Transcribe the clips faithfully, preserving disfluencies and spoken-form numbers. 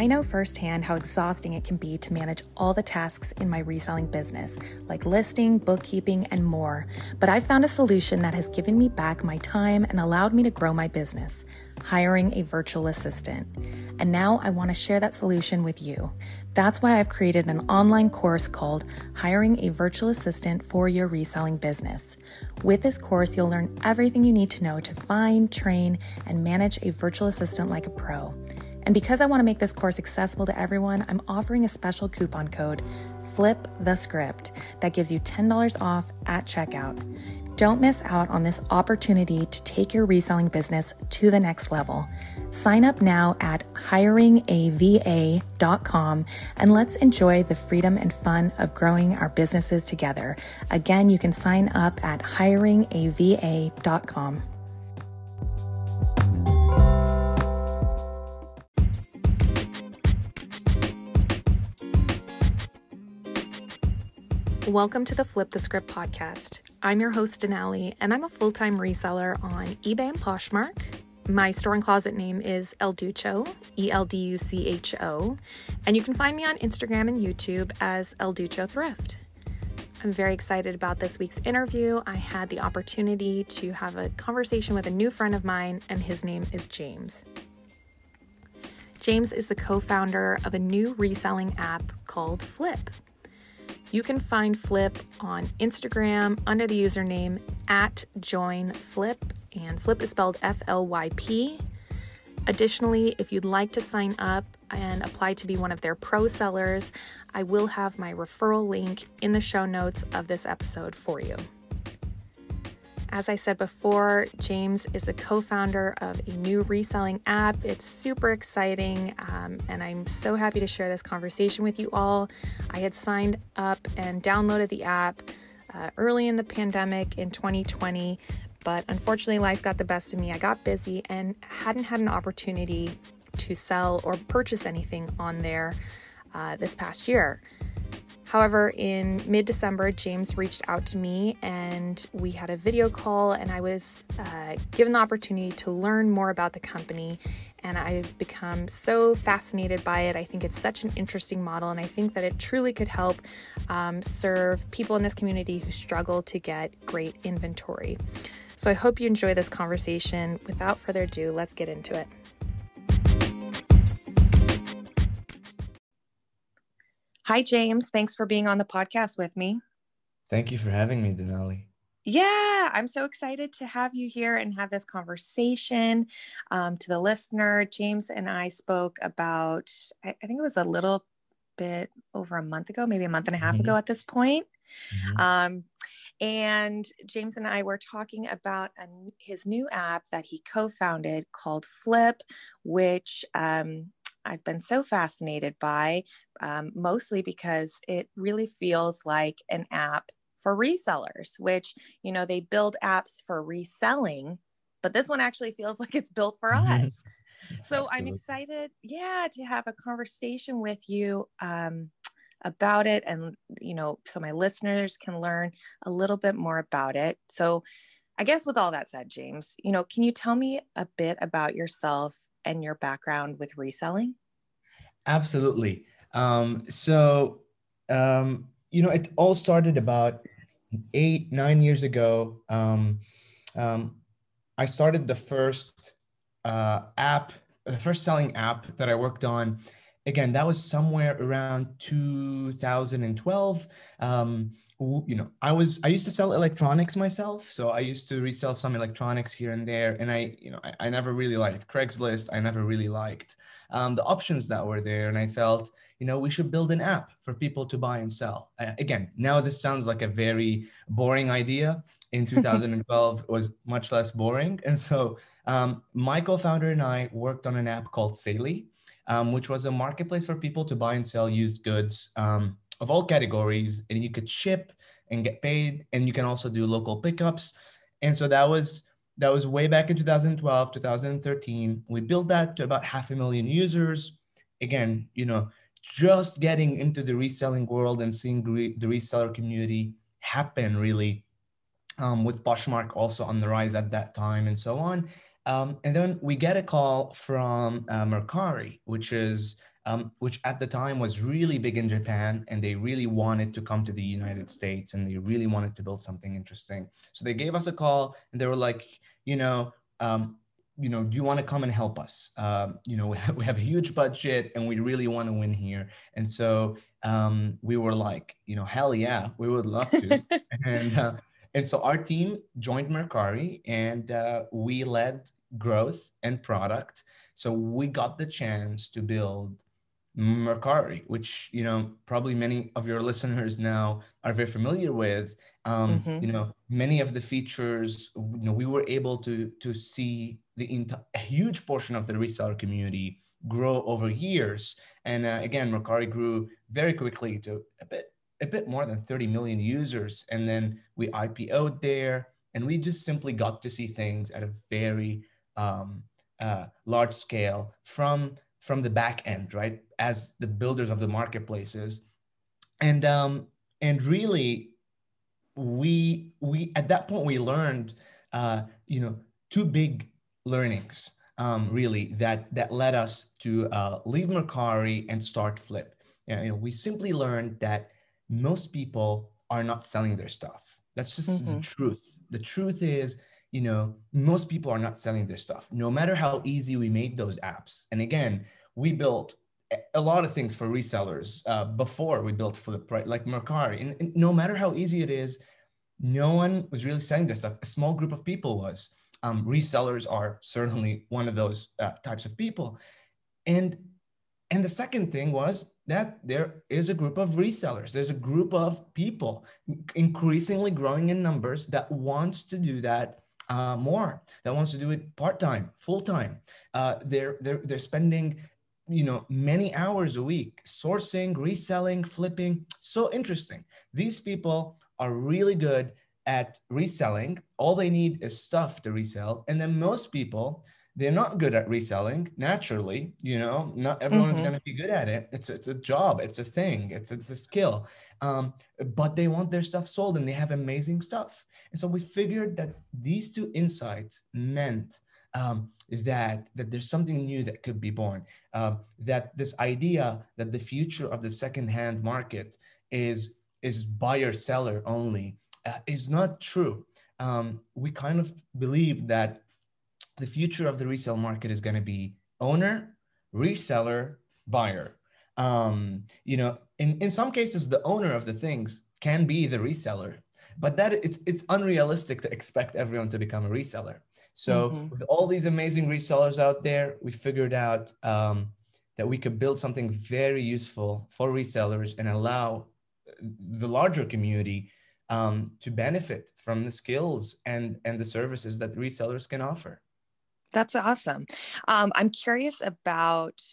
I know firsthand how exhausting it can be to manage all the tasks in my reselling business, like listing, bookkeeping, and more. But I've found a solution that has given me back my time and allowed me to grow my business, hiring a virtual assistant. And now I want to share that solution with you. That's why I've created an online course called Hiring a Virtual Assistant for Your Reselling Business. With this course, you'll learn everything you need to know to find, train, and manage a virtual assistant like a pro. And because I want to make this course accessible to everyone, I'm offering a special coupon code, Flip the Script, that gives you ten dollars off at checkout. Don't miss out on this opportunity to take your reselling business to the next level. Sign up now at hiring a v a dot com and let's enjoy the freedom and fun of growing our businesses together. Again, you can sign up at hiring a v a dot com. Welcome to the Flip the Script podcast. I'm your host, Denali, and I'm a full-time reseller on eBay and Poshmark. My store and closet name is El Ducho, E L D U C H O, and you can find me on Instagram and YouTube as El Ducho Thrift. I'm very excited about this week's interview. I had the opportunity to have a conversation with a new friend of mine, and his name is James. James is the co-founder of a new reselling app called Flip. You can find Flip on Instagram under the username at joinflip, and Flip is spelled F L Y P. Additionally, if you'd like to sign up and apply to be one of their pro sellers, I will have my referral link in the show notes of this episode for you. As I said before, James is the co-founder of a new reselling app. It's super exciting, um, and I'm so happy to share this conversation with you all. I had signed up and downloaded the app uh, early in the pandemic in twenty twenty, but unfortunately life got the best of me. I got busy and hadn't had an opportunity to sell or purchase anything on there uh, this past year. However, in mid-December, James reached out to me and we had a video call, and I was uh, given the opportunity to learn more about the company, and I've become so fascinated by it. I think it's such an interesting model, and I think that it truly could help um, serve people in this community who struggle to get great inventory. So I hope you enjoy this conversation. Without further ado, let's get into it. Hi, James. Thanks for being on the podcast with me. Thank you for having me, Denali. Yeah, I'm so excited to have you here and have this conversation. Um, to the listener, James and I spoke about, I, I think it was a little bit over a month ago, maybe a month and a half Mm-hmm. ago at this point. Mm-hmm. Um, and James and I were talking about a, his new app that he co-founded called Flip, which um, I've been so fascinated by, um, mostly because it really feels like an app for resellers, which, you know, they build apps for reselling, but this one actually feels like it's built for us. So I'm excited, yeah, to have a conversation with you um, about it. And, you know, so my listeners can learn a little bit more about it. So I guess with all that said, James, you know, can you tell me a bit about yourself and your background with reselling? Absolutely. Um, so, um, you know, it all started about eight, nine years ago. Um, um, I started the first uh, app, the first selling app that I worked on. Again, that was somewhere around two thousand twelve. Um, you know, I was, I used to sell electronics myself. So I used to resell some electronics here and there. And I, you know, I, I never really liked Craigslist. I never really liked um, the options that were there. And I felt, you know, we should build an app for people to buy and sell. Uh, again, now this sounds like a very boring idea. In two thousand twelve, it was much less boring. And so um, my co-founder and I worked on an app called Saley, um, which was a marketplace for people to buy and sell used goods um, of all categories. And you could ship and get paid. And you can also do local pickups. And so that was that was way back in two thousand twelve, two thousand thirteen. We built that to about half a million users. Again, you know, just getting into the reselling world and seeing re- the reseller community happen really, um, with Poshmark also on the rise at that time and so on. Um, and then we get a call from uh, Mercari, which is um, which at the time was really big in Japan, and they really wanted to come to the United States, and they really wanted to build something interesting. So they gave us a call, and they were like, you know, um, you know, do you want to come and help us? Um, you know, we have, we have a huge budget, and we really want to win here. And so um, we were like, you know, hell yeah, we would love to. and uh, and so our team joined Mercari, and uh, we led growth and product. So we got the chance to build Mercari, which, you know, probably many of your listeners now are very familiar with. Um, Mm-hmm. you know, many of the features, you know, we were able to to see the ent- a huge portion of the reseller community grow over years. And uh, again, Mercari grew very quickly to a bit a bit more than thirty million users. And then we I P O'd there, and we just simply got to see things at a very um, uh, large scale from from the back end, right? As the builders of the marketplaces. And um, and really, we we at that point we learned, uh, you know, two big learnings, um, really, that that led us to uh, leave Mercari and start Flip. You know, we simply learned that most people are not selling their stuff. That's just the Mm-hmm. truth. The truth is, you know, most people are not selling their stuff, no matter how easy we made those apps. And again, we built a lot of things for resellers uh, before we built Flip, right? Like Mercari. And, and no matter how easy it is, no one was really selling this stuff. A small group of people was. Um, resellers are certainly one of those uh, types of people. And and the second thing was that there is a group of resellers. There's a group of people increasingly growing in numbers that wants to do that uh, more, that wants to do it part-time, full-time. Uh, they're, they're, they're spending, you know, many hours a week sourcing, reselling, flipping. So interesting. These people are really good at reselling. All they need is stuff to resell. And then most people, they're not good at reselling naturally. You know, not everyone's Mm-hmm. going to be good at it. It's, it's a job. It's a thing. It's, it's a skill. Um, but they want their stuff sold, and they have amazing stuff. And so we figured that these two insights meant um, that, that there's something new that could be born. Uh, that this idea that the future of the secondhand market is, is buyer seller only uh, is not true. Um, we kind of believe that the future of the resale market is going to be owner, reseller, buyer. Um, you know, in, in some cases, the owner of the things can be the reseller, but that it's it's unrealistic to expect everyone to become a reseller. So Mm-hmm. with all these amazing resellers out there, we figured out um, that we could build something very useful for resellers and allow the larger community um, to benefit from the skills and and the services that resellers can offer. That's awesome. Um, I'm curious about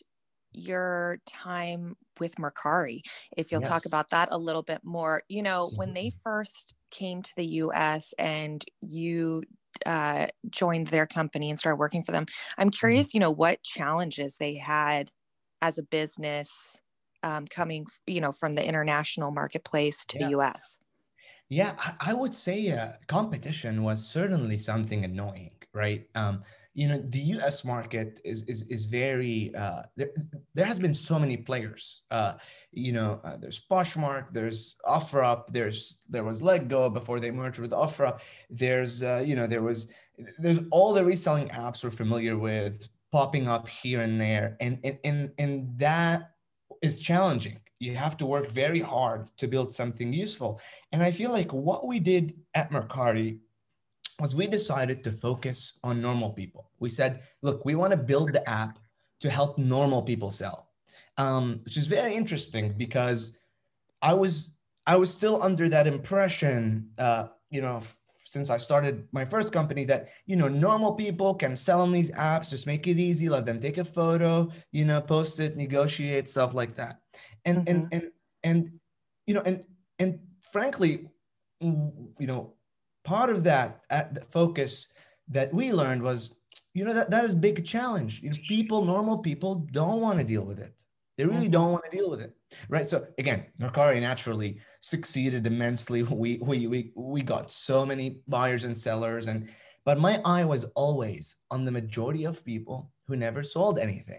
your time with Mercari, if you'll talk Yes. about that a little bit more. You know, when they first came to the U S and you uh, joined their company and started working for them, I'm curious, you know, what challenges they had as a business um, coming, you know, from the international marketplace to the Yeah. U S. Yeah, I, I would say uh, competition was certainly something annoying, right? Um, you know, the U S market is is is very uh, there. There has been so many players. Uh, you know, uh, there's Poshmark, there's OfferUp, there's there was LetGo before they merged with OfferUp. There's uh, you know there was there's all the reselling apps we're familiar with popping up here and there, and and and, and that is challenging. You have to work very hard to build something useful. And I feel like what we did at Mercari was we decided to focus on normal people. We said, look, we want to build the app to help normal people sell, um, which is very interesting because I was I was still under that impression, uh, you know, f- since I started my first company that, you know, normal people can sell on these apps, just make it easy, let them take a photo, you know, post it, negotiate, stuff like that. And Mm-hmm. and and and you know, and and frankly, mm, you know, part of that at the focus that we learned was, you know, that that is a big challenge. You know, people, normal people don't want to deal with it. They really Mm-hmm. don't want to deal with it. Right. So again, Mercari naturally succeeded immensely. We we we we got so many buyers and sellers, and but my eye was always on the majority of people who never sold anything.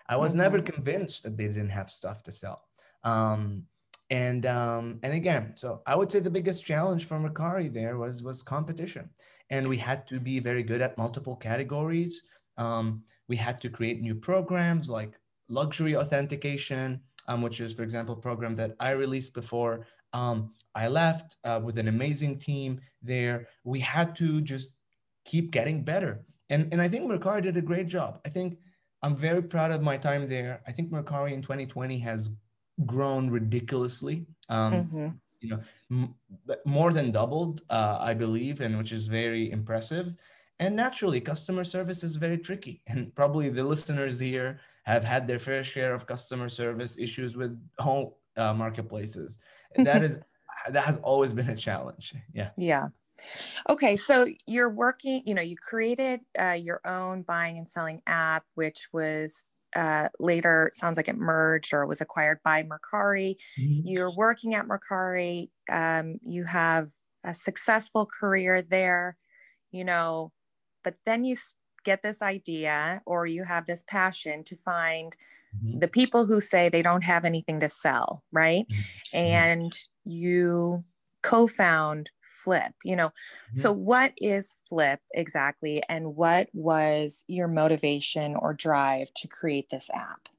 I was Mm-hmm. never convinced that they didn't have stuff to sell. Um, and um, and again, so I would say the biggest challenge for Mercari there was was competition, and we had to be very good at multiple categories. Um, we had to create new programs like luxury authentication, um, which is, for example, a program that I released before um, I left uh, with an amazing team there. We had to just keep getting better. And, and I think Mercari did a great job. I think I'm very proud of my time there. I think Mercari in twenty twenty has grown ridiculously. Um, Mm-hmm. you know, m- more than doubled, uh, I believe, and which is very impressive. And naturally, customer service is very tricky. And probably the listeners here have had their fair share of customer service issues with home uh, marketplaces. That is that has always been a challenge. Yeah. Yeah. Okay. So you're working, you know, you created uh, your own buying and selling app, which was uh, later, sounds like it merged or was acquired by Mercari. Mhm. You're working at Mercari. Um, you have a successful career there, you know, but then you get this idea or you have this passion to find Mhm. the people who say they don't have anything to sell, right? Mhm. And you co-found Flip, you know. Mhm. So what is Flip exactly, and what was your motivation or drive to create this app?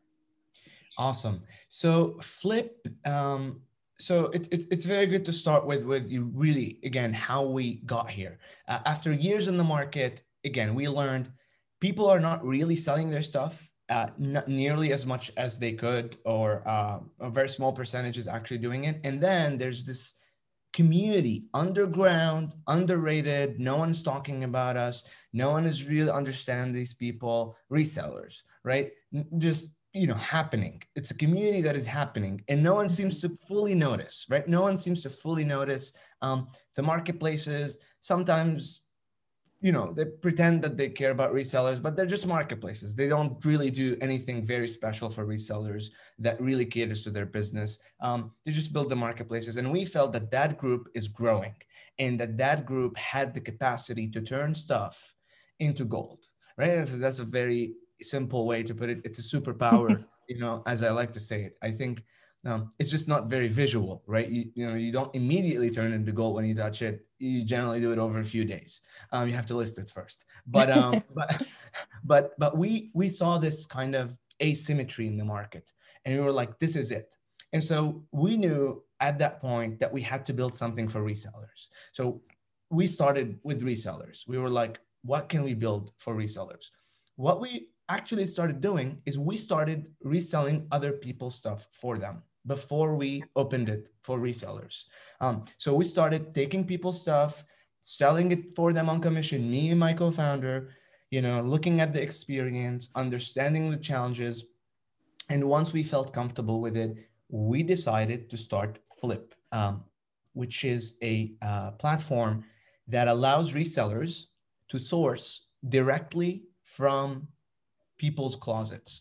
Awesome. So Flip, um, so it, it, it's very good to start with with you really again how we got here. Uh, after years in the market, again we learned people are not really selling their stuff uh, not nearly as much as they could, or uh, a very small percentage is actually doing it. And then there's this community, underground, underrated. No one's talking about us. No one is really understand these people, resellers, right? N- Just you know happening. It's a community that is happening, and no one seems to fully notice, right? No one seems to fully notice um, the marketplaces. Sometimes you know they pretend that they care about resellers, but they're just marketplaces. They don't really do anything very special for resellers that really caters to their business. Um, they just build the marketplaces, and we felt that that group is growing, and that that group had the capacity to turn stuff into gold, right? That's, that's a very simple way to put it. It's a superpower, you know, as I like to say it. I think um, it's just not very visual, right? You, you know, you don't immediately turn into gold when you touch it. You generally do it over a few days. Um, you have to list it first. But um, but but but we we saw this kind of asymmetry in the market, and we were like, this is it. And so we knew at that point that we had to build something for resellers. So we started with resellers. We were like, what can we build for resellers? What we actually started doing is we started reselling other people's stuff for them before we opened it for resellers. Um, so we started taking people's stuff, selling it for them on commission, me and my co-founder, you know, looking at the experience, understanding the challenges. And once we felt comfortable with it, we decided to start Flip, um, which is a uh, platform that allows resellers to source directly from people's closets,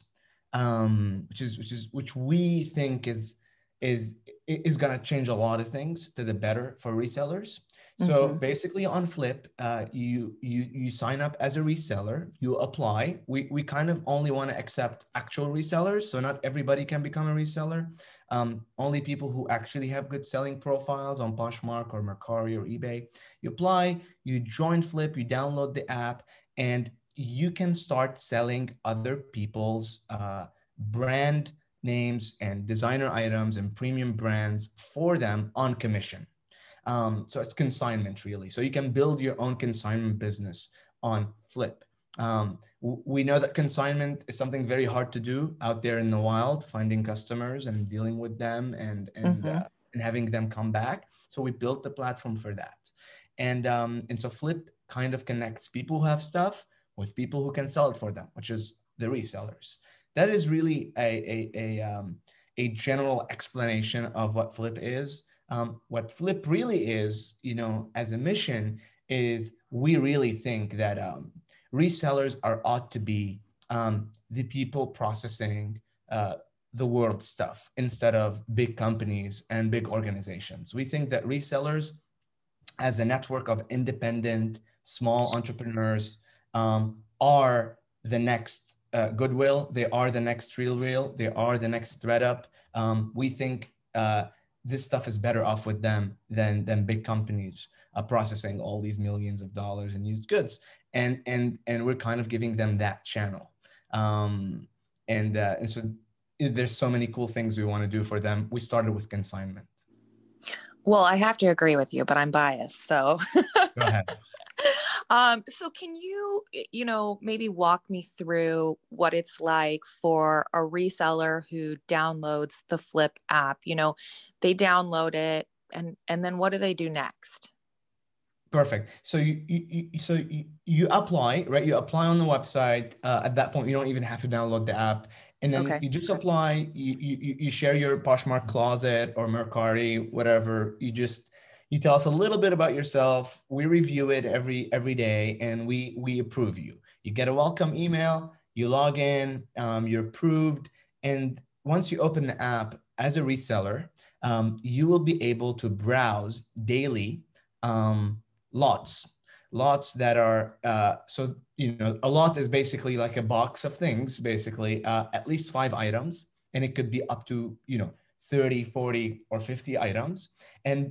um, which is which is which we think is is is going to change a lot of things to the better for resellers. So Mm-hmm. basically, on Flip, uh, you you you sign up as a reseller, you apply. We we kind of only want to accept actual resellers, so not everybody can become a reseller. Um, only people who actually have good selling profiles on Poshmark or Mercari or eBay. You apply, you join Flip, you download the app, and you can start selling other people's uh, brand names and designer items and premium brands for them on commission. Um, so it's consignment really. So you can build your own consignment business on Flip. Um, we know that consignment is something very hard to do out there in the wild, finding customers and dealing with them and and Mm-hmm. uh, and having them come back. So we built the platform for that, and um, and so Flip kind of connects people who have stuff with people who can sell it for them, which is the resellers. That is really a, a, a, um, a general explanation of what Flip is. Um, what Flip really is, you know, as a mission is we really think that um, resellers are ought to be um, the people processing uh, the world stuff instead of big companies and big organizations. We think that resellers as a network of independent small entrepreneurs um, are the next uh, Goodwill. They are the next RealReal. They are the next ThreadUp. Um, we think uh, this stuff is better off with them than than big companies uh, processing all these millions of dollars in used goods. And and and we're kind of giving them that channel. Um, and uh, and so there's so many cool things we want to do for them. We started with consignment. Well, I have to agree with you, but I'm biased. So Go ahead. Um, so can you, you know, maybe walk me through what it's like for a reseller who downloads the Flip app? You know, they download it, and and then what do they do next? Perfect. So you, you, you so you, you apply, right? You apply on the website. Uh, at that point, you don't even have to download the app, and then Okay. you just apply. You, you you share your Poshmark closet or Mercari, whatever. You just you tell us a little bit about yourself. We review it every every day, and we we approve you. You get a welcome email. You log in. Um, you're approved, and once you open the app as a reseller, um, you will be able to browse daily. Um, lots lots that are uh, so you know a lot is basically like a box of things, basically uh, at least five items, and it could be up to you know thirty, forty, or fifty items. And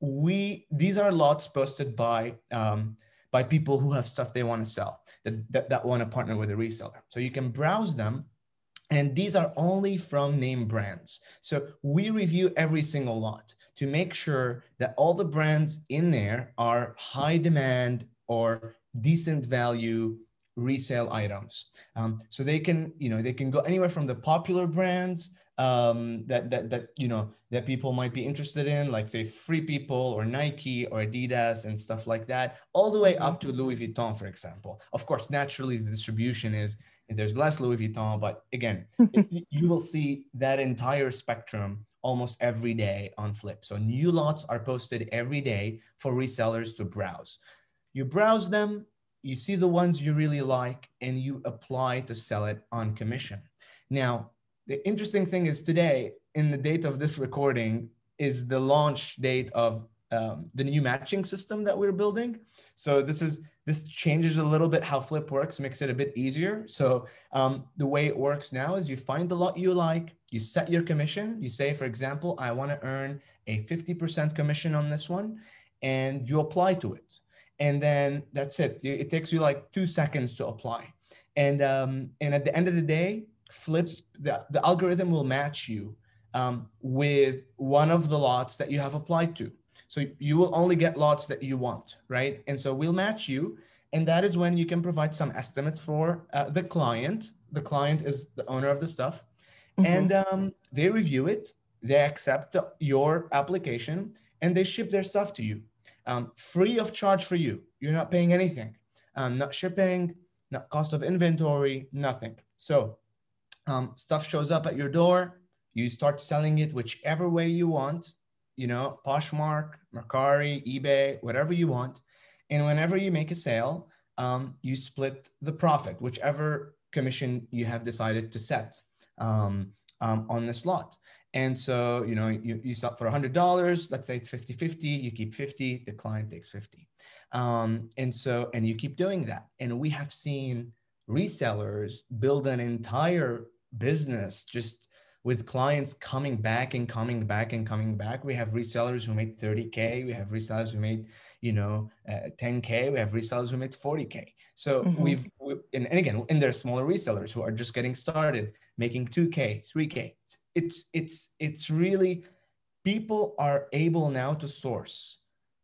we these are lots posted by um, by people who have stuff they want to sell, that, that, that want to partner with a reseller. So you can browse them, and these are only from name brands. So we review every single lot to make sure that all the brands in there are high demand or decent value resale items. Um, so they can, you know, they can go anywhere from the popular brands um, that, that, that, you know, that people might be interested in, like say Free People or Nike or Adidas and stuff like that, all the way up to Louis Vuitton, for example. Of course, naturally the distribution is, there's less Louis Vuitton, but again, it, you will see that entire spectrum almost every day on Flip. So new lots are posted every day for resellers to browse. You browse them, you see the ones you really like, and you apply to sell it on commission. Now, the interesting thing is today, in the date of this recording, is the launch date of um, the new matching system that we're building. So this is this changes a little bit how Flip works, makes it a bit easier. So um, the way it works now is you find the lot you like, you set your commission. You say, for example, I want to earn a fifty percent commission on this one, and you apply to it. And then that's it. It takes you like two seconds to apply. And, um, and at the end of the day, Flip, the, the algorithm will match you um, with one of the lots that you have applied to. So you will only get lots that you want, right? And so we'll match you. And that is when you can provide some estimates for uh, the client. The client is the owner of the stuff. Mm-hmm. And um, they review it, they accept the, your application, and they ship their stuff to you. Um, free of charge for you. You're not paying anything. Um, not shipping, not cost of inventory, nothing. So um, stuff shows up at your door. You start selling it whichever way you want. You know, Poshmark, Mercari, eBay, whatever you want. And whenever you make a sale, um, you split the profit, whichever commission you have decided to set um, um, on this lot. And so, you know, you, you sell for one hundred dollars, let's say it's fifty fifty, you keep fifty, the client takes fifty. Um, and so, and you keep doing that. And we have seen resellers build an entire business just with clients coming back and coming back and coming back. We have resellers who made thirty K. We have resellers who made, you know, uh, ten K. We have resellers who made forty K. So mm-hmm. we've, we, and, and again, and there's smaller resellers who are just getting started, making two K, three K. It's, it's, it's, it's really, people are able now to source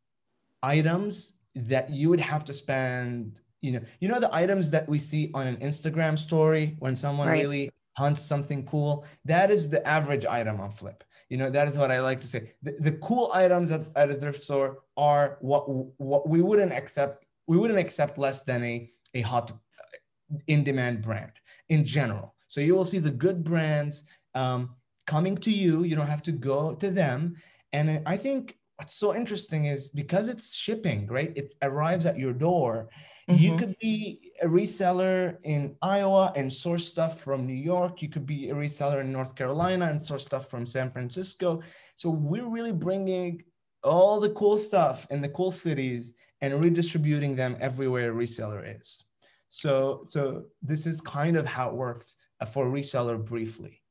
items that you would have to spend, you know, you know, the items that we see on an Instagram story when someone right. really hunts something cool. That is the average item on Flip. You know, that is what I like to say. The, the cool items at, at a thrift store are what what we wouldn't accept. We wouldn't accept less than a, a hot in-demand brand in general. So you will see the good brands um, coming to you. You don't have to go to them. And I think what's so interesting is because it's shipping, right? It arrives at your door. Mm-hmm. You could be a reseller in Iowa and source stuff from New York. You could be a reseller in North Carolina and source stuff from San Francisco. So we're really bringing all the cool stuff in the cool cities and redistributing them everywhere a reseller is. So, so this is kind of how it works for reseller briefly.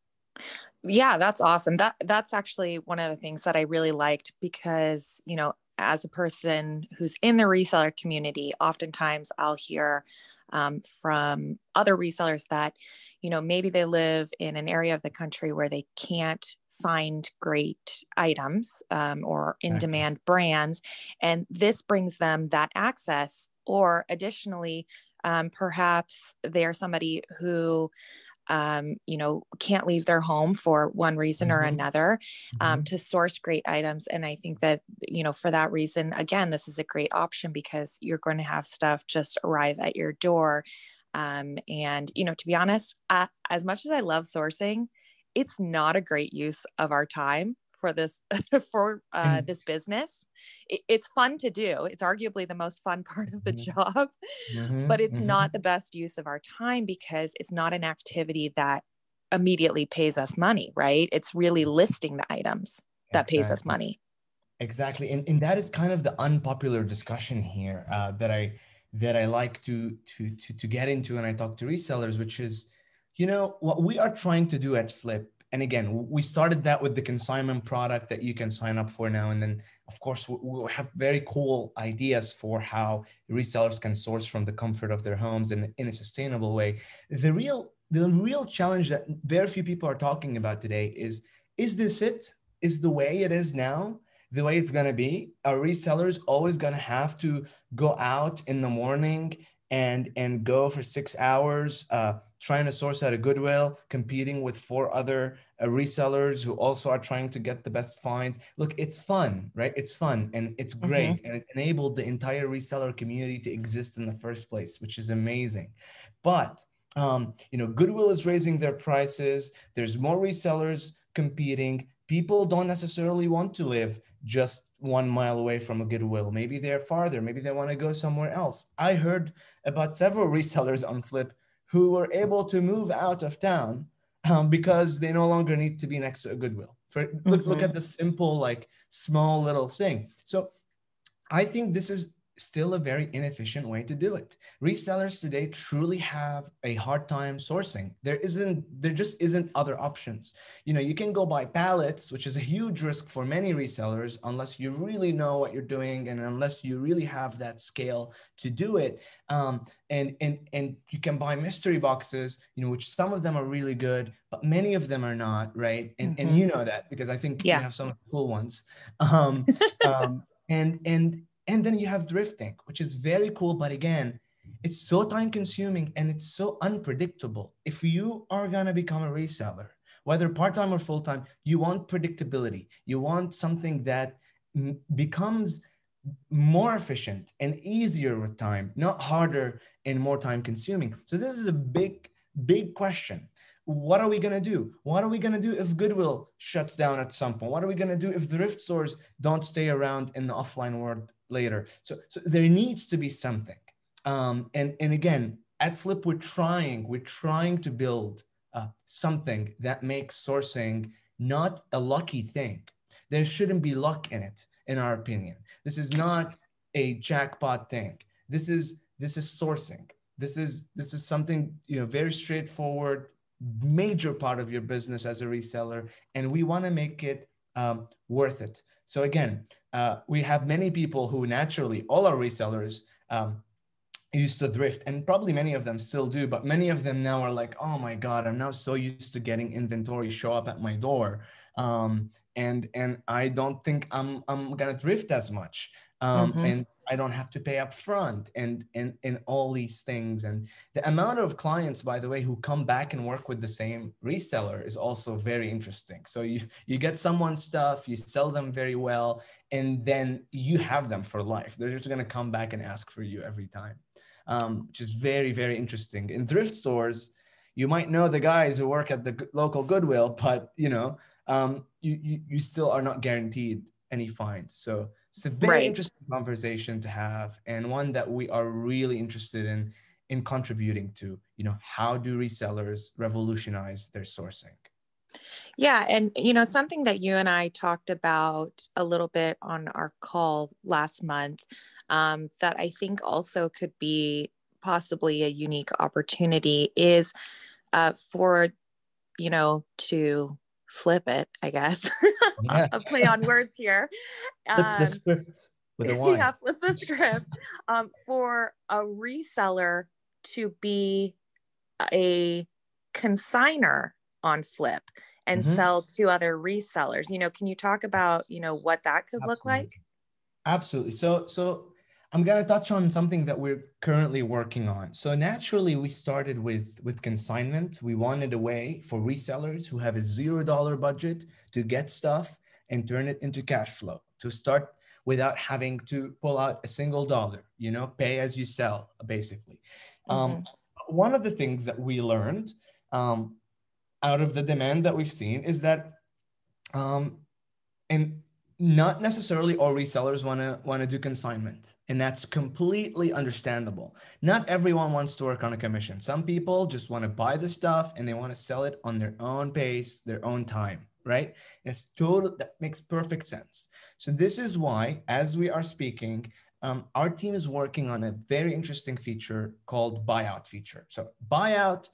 Yeah, that's awesome. That that's actually one of the things that I really liked because, you know, as a person who's in the reseller community, oftentimes I'll hear um, from other resellers that, you know, maybe they live in an area of the country where they can't find great items um, or in-demand brands, and this brings them that access. Or additionally, um, perhaps they're somebody who um, you know, can't leave their home for one reason or Mm-hmm. another um, Mm-hmm. to source great items. And I think that, you know, for that reason, again, this is a great option because you're going to have stuff just arrive at your door. Um, and, you know, to be honest, uh, as much as I love sourcing, it's not a great use of our time for this, for uh, this business. It, it's fun to do. It's arguably the most fun part of the Mm-hmm. job, Mm-hmm. but it's Mm-hmm. not the best use of our time because it's not an activity that immediately pays us money, right? It's really listing the items that Exactly. pays us money. Exactly. And, and that is kind of the unpopular discussion here uh, that I that I like to, to to to get into when I talk to resellers, which is, you know, what we are trying to do at Flip. And again, we started that with the consignment product that you can sign up for now. And then, of course, we, we have very cool ideas for how resellers can source from the comfort of their homes and in a sustainable way. The real the real challenge that very few people are talking about today is, is this it? Is the way it is now the way it's going to be? Are resellers always going to have to go out in the morning and and go for six hours uh, trying to source out a Goodwill, competing with four other uh, resellers who also are trying to get the best finds? Look, it's fun, right? It's fun and it's great. Mm-hmm. And it enabled the entire reseller community to exist in the first place, which is amazing. But um, you know, Goodwill is raising their prices. There's more resellers competing. People don't necessarily want to live just one mile away from a Goodwill. Maybe they're farther. Maybe they want to go somewhere else. I heard about several resellers on Flip who were able to move out of town um, because they no longer need to be next to a Goodwill. For, mm-hmm. look, look at the simple, like small little thing. So I think this is still a very inefficient way to do it. Resellers today truly have a hard time sourcing. There isn't, there just isn't other options. You know, you can go buy pallets, which is a huge risk for many resellers, unless you really know what you're doing and unless you really have that scale to do it. Um, and and and you can buy mystery boxes, you know, which some of them are really good, but many of them are not, right? And mm-hmm. and you know that because I think yeah. you have some cool ones. Um, um, and and And then you have thrifting, which is very cool. But again, it's so time consuming and it's so unpredictable. If you are going to become a reseller, whether part-time or full-time, you want predictability. You want something that m- becomes more efficient and easier with time, not harder and more time consuming. So this is a big, big question. What are we going to do? What are we going to do if Goodwill shuts down at some point? What are we going to do if thrift stores don't stay around in the offline world later? So, so there needs to be something. Um, and, and again, at Flip, we're trying, we're trying to build uh, something that makes sourcing not a lucky thing. There shouldn't be luck in it, in our opinion. This is not a jackpot thing. This is, this is sourcing. This is, this is something, you know, very straightforward, major part of your business as a reseller, and we want to make it um, worth it. So again, uh, we have many people who naturally, all our resellers um, used to thrift, and probably many of them still do, but many of them now are like, oh my God, I'm now so used to getting inventory show up at my door. Um, and and I don't think I'm I'm gonna thrift as much. Um, mm-hmm. And I don't have to pay up front and, and, and all these things. And the amount of clients, by the way, who come back and work with the same reseller is also very interesting. So you, you get someone's stuff, you sell them very well, and then you have them for life. They're just going to come back and ask for you every time, um, which is very, very interesting. In thrift stores, you might know the guys who work at the local Goodwill, but you know, um, you, you, you still are not guaranteed any fines. So it's a very right. interesting conversation to have, and one that we are really interested in in contributing to. You know, how do resellers revolutionize their sourcing? Yeah, and you know, something that you and I talked about a little bit on our call last month, um, that I think also could be possibly a unique opportunity is uh, for, you know, to flip it, I guess, Yeah. a play on words here. Flip the Um, script with a Y. yeah, flip the script. Um, for a reseller to be a consigner on Flip and Mhm. sell to other resellers. You know, can you talk about, you know, what that could look Absolutely. like? Absolutely. So, so I'm gonna touch on something that we're currently working on. So naturally, we started with with consignment. We wanted a way for resellers who have a zero dollar budget to get stuff and turn it into cash flow, to start without having to pull out a single dollar. You know, pay as you sell, basically. Mm-hmm. Um, one of the things that we learned um, out of the demand that we've seen is that um, and not necessarily all resellers want to want to do consignment, and that's completely understandable. Not everyone wants to work on a commission. Some people just want to buy the stuff and they want to sell it on their own pace, their own time, right? That's total, that makes perfect sense. So this is why, as we are speaking, um, our team is working on a very interesting feature called buyout feature. So buyout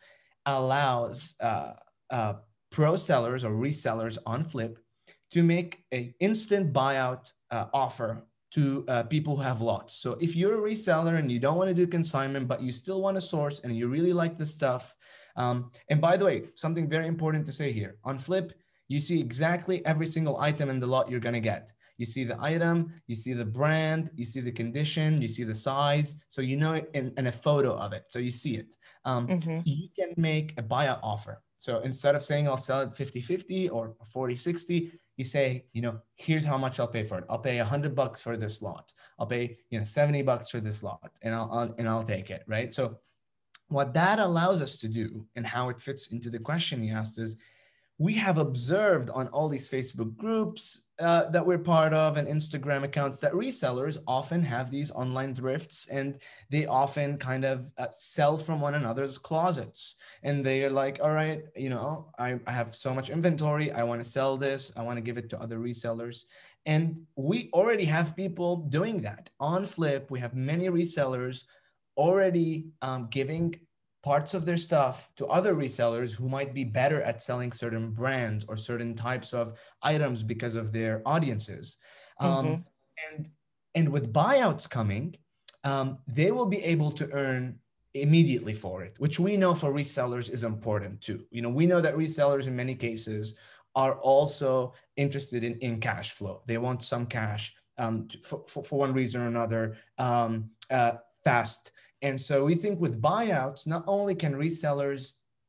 allows uh, uh, pro sellers or resellers on Flip to make an instant buyout uh, offer to uh, people who have lots. So if you're a reseller and you don't want to do consignment, but you still want to source and you really like the stuff. Um, and by the way, something very important to say here, on Flip, you see exactly every single item in the lot you're going to get. You see the item, you see the brand, you see the condition, you see the size. So you know it in, in a photo of it. So you see it. Um, Mm-hmm. You can make a buyout offer. So instead of saying I'll sell it fifty fifty or forty sixty, you say, you know, here's how much I'll pay for it. I'll pay a hundred bucks for this lot. I'll pay, you know, seventy bucks for this lot, and I'll, I'll and I'll take it, right? So what that allows us to do, and how it fits into the question you asked, is we have observed on all these Facebook groups uh, that we're part of and Instagram accounts that resellers often have these online thrifts, and they often kind of uh, sell from one another's closets. And they're like, all right, you know, I, I have so much inventory. I want to sell this. I want to give it to other resellers. And we already have people doing that. On Flip, we have many resellers already um, giving parts of their stuff to other resellers who might be better at selling certain brands or certain types of items because of their audiences. Um, Mm-hmm. and, and with buyouts coming, um, they will be able to earn immediately for it, which we know for resellers is important too. You know, we know that resellers in many cases are also interested in, in cash flow. They want some cash um, to, for, for, for one reason or another, um, uh, fast. And so we think with buyouts, not only can resellers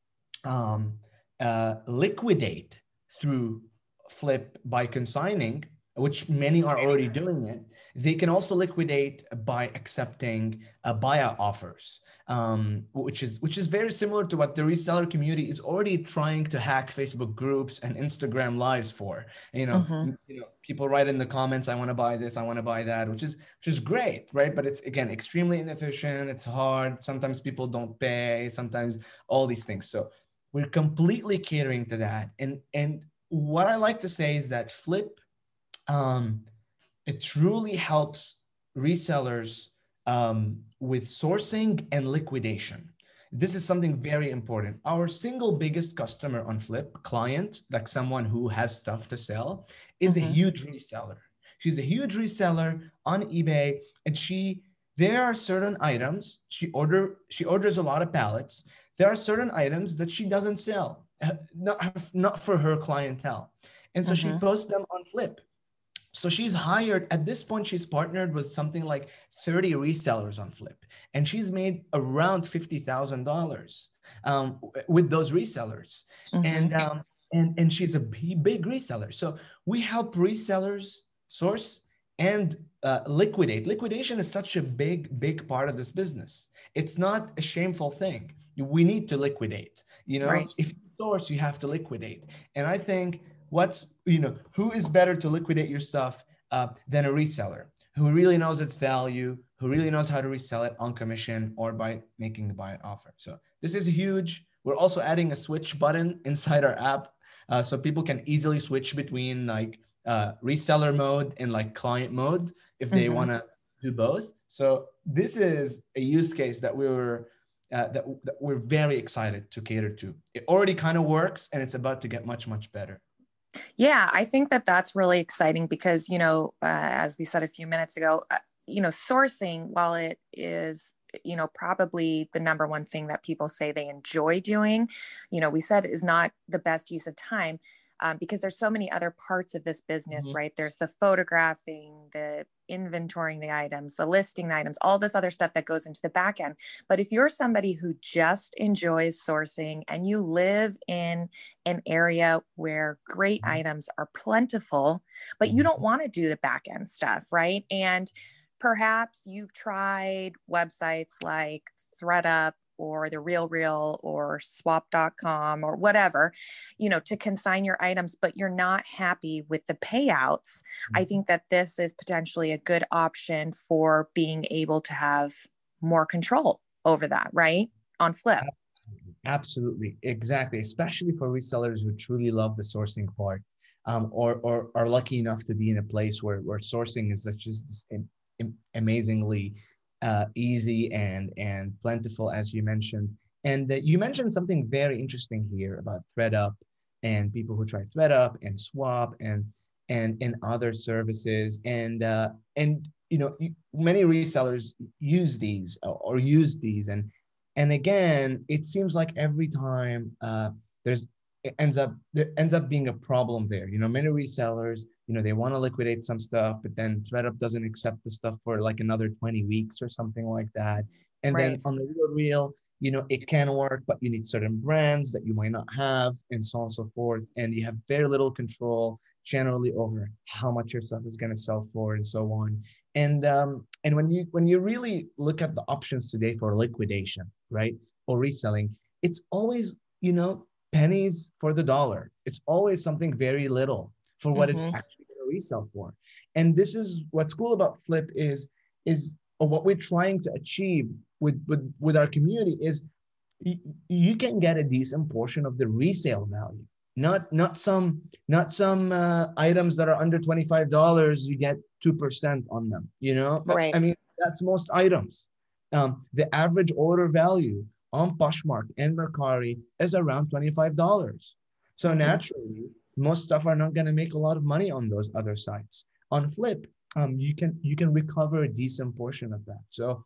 um, uh, liquidate through Flip by consigning, which many are already doing it, they can also liquidate by accepting uh, buyout offers, um, which is which is very similar to what the reseller community is already trying to hack Facebook groups and Instagram lives for. You know, Mm-hmm. you know, people write in the comments, "I want to buy this, I want to buy that," which is which is great, right? But it's again extremely inefficient. It's hard. Sometimes people don't pay. Sometimes all these things. So we're completely catering to that. And and what I like to say is that Flip, um, it truly helps resellers um, with sourcing and liquidation. This is something very important. Our single biggest customer on Flip, client, like someone who has stuff to sell, is a Mm-hmm. huge reseller. She's a huge reseller on eBay, and she there are certain items she order she orders a lot of pallets. There are certain items that she doesn't sell, uh, not, not for her clientele. And so she Mm-hmm. posts them on Flip. So she's hired, at this point, she's partnered with something like thirty resellers on Flip, and she's made around fifty thousand dollars um, with those resellers. Mm-hmm. And, um, and, and she's a big reseller. So we help resellers source and uh, liquidate. Liquidation is such a big, big part of this business. It's not a shameful thing. We need to liquidate. You know, Right. if you source, you have to liquidate. And I think what's, you know, who is better to liquidate your stuff uh, than a reseller who really knows its value, who really knows how to resell it on commission or by making the buyout offer. So this is huge. We're also adding a switch button inside our app uh, so people can easily switch between like uh, reseller mode and like client mode if they Mm-hmm. want to do both. So this is a use case that we were uh, that, that we're very excited to cater to. It already kind of works, and it's about to get much, much better. Yeah, I think that that's really exciting because, you know, uh, as we said a few minutes ago, uh, you know, sourcing, while it is, you know, probably the number one thing that people say they enjoy doing, you know, we said is not the best use of time. Um, because there's so many other parts of this business, Mm-hmm. right? There's the photographing, the inventorying the items, the listing the items, all this other stuff that goes into the back end. But if you're somebody who just enjoys sourcing and you live in an area where great items are plentiful, but you don't want to do the back end stuff, right? And perhaps you've tried websites like ThreadUp or the Real Real or swap dot com or whatever, you know, to consign your items, but you're not happy with the payouts. I think that this is potentially a good option for being able to have more control over that, right? On Flip. Absolutely. Exactly. Especially for resellers who truly love the sourcing part, um, or, or are lucky enough to be in a place where, where sourcing is such just amazingly uh, easy and, and plentiful, as you mentioned. And uh, you mentioned something very interesting here about ThreadUp and people who try ThreadUp and Swap and, and, and other services. And, uh, and, you know, many resellers use these or, or use these. And, and again, it seems like every time uh, there's, it ends up, there ends up being a problem there. You know, many resellers, you know, they want to liquidate some stuff, but then ThreadUp doesn't accept the stuff for like another twenty weeks or something like that. And Right. then on the Real Real, you know, it can work, but you need certain brands that you might not have and so on and so forth. And you have very little control generally over how much your stuff is going to sell for and so on. And um, and when you when you really look at the options today for liquidation, right, or reselling, it's always, you know, pennies for the dollar. It's always something very little for what mm-hmm. it's actually going to resell for. And this is what's cool about Flip is is or what we're trying to achieve with with, with our community is y- you can get a decent portion of the resale value. Not not some not some uh, items that are under twenty-five dollars, you get two percent on them, you know? Right. I mean, that's most items. Um, the average order value on Poshmark and Mercari is around twenty-five dollars. So mm-hmm. naturally, most stuff are not going to make a lot of money on those other sites. On Flip, um, you can you can recover a decent portion of that. So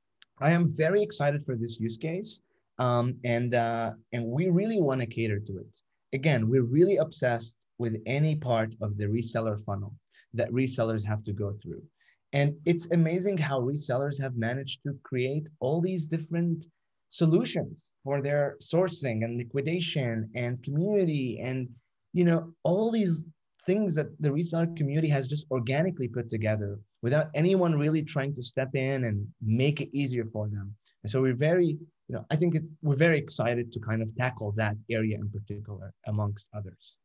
I am very excited for this use case, um, and uh, and we really want to cater to it. Again, we're really obsessed with any part of the reseller funnel that resellers have to go through. And it's amazing how resellers have managed to create all these different solutions for their sourcing and liquidation and community and, you know, all these things that the reseller community has just organically put together without anyone really trying to step in and make it easier for them. And so we're very, you know, I think it's, we're very excited to kind of tackle that area in particular amongst others.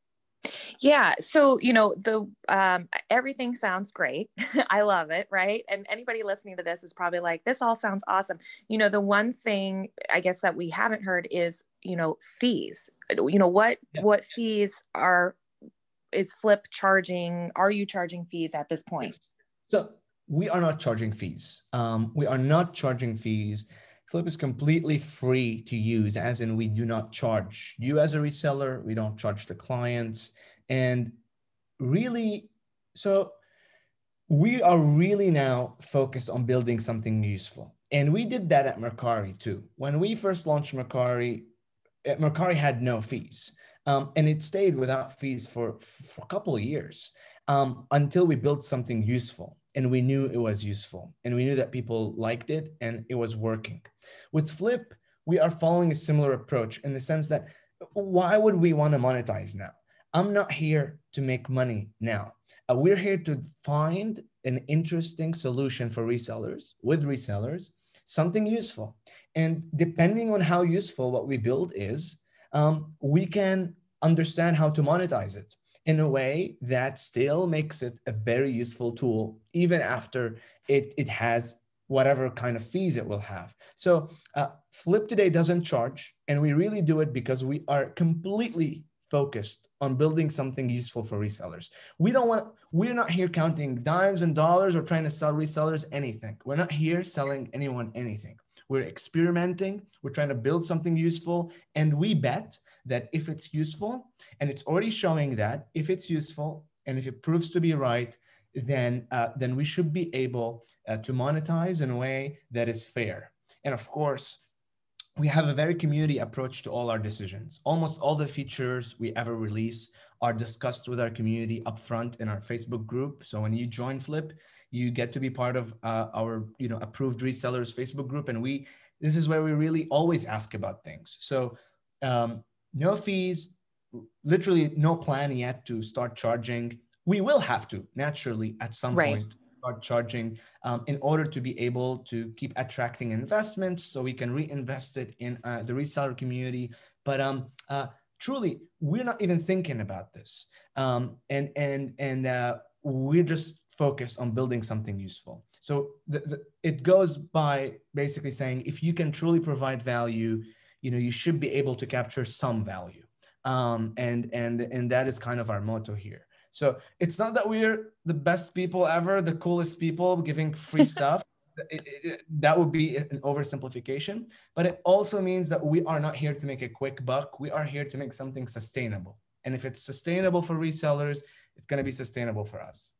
Yeah. So, you know, the, um, everything sounds great. I love it. Right. And anybody listening to this is probably like, this all sounds awesome. You know, the one thing I guess that we haven't heard is, you know, fees, you know, what, yeah. what fees are, is Flip charging? Are you charging fees at this point? So we are not charging fees. Um, we are not charging fees. Flip is completely free to use, as in we do not charge you as a reseller. We don't charge the clients. And really, so we are really now focused on building something useful. And we did that at Mercari too. When we first launched Mercari, Mercari had no fees. Um, and it stayed without fees for, for a couple of years um, until we built something useful. And we knew it was useful. And we knew that people liked it and it was working. With Flip, we are following a similar approach in the sense that why would we want to monetize now? I'm not here to make money now. Uh, we're here to find an interesting solution for resellers, with resellers, something useful. And depending on how useful what we build is, um, we can understand how to monetize it in a way that still makes it a very useful tool, even after it, it has whatever kind of fees it will have. So uh, Flip today doesn't charge, and we really do it because we are completely focused on building something useful for resellers. We don't want, we're not here counting dimes and dollars or trying to sell resellers anything. We're not here selling anyone anything. We're experimenting. We're trying to build something useful. And we bet that if it's useful, and it's already showing that if it's useful and if it proves to be right, then, uh, then we should be able uh, to monetize in a way that is fair. And of course, we have a very community approach to all our decisions. Almost all the features we ever release are discussed with our community upfront in our Facebook group. So when you join Flip, you get to be part of uh, our, you know, approved resellers Facebook group. And we, this is where we really always ask about things. So um, no fees, literally no plan yet to start charging. We will have to naturally at some Right. point start charging um, in order to be able to keep attracting investments so we can reinvest it in uh, the reseller community. But um, uh, truly, we're not even thinking about this. Um, and and, and uh, we're just focused on building something useful. So the, the, it goes by basically saying, if you can truly provide value, you know, you should be able to capture some value. Um, and, and, and that is kind of our motto here. So it's not that we're the best people ever, the coolest people giving free stuff. It, it, that would be an oversimplification, but it also means that we are not here to make a quick buck. We are here to make something sustainable. And if it's sustainable for resellers, it's going to be sustainable for us.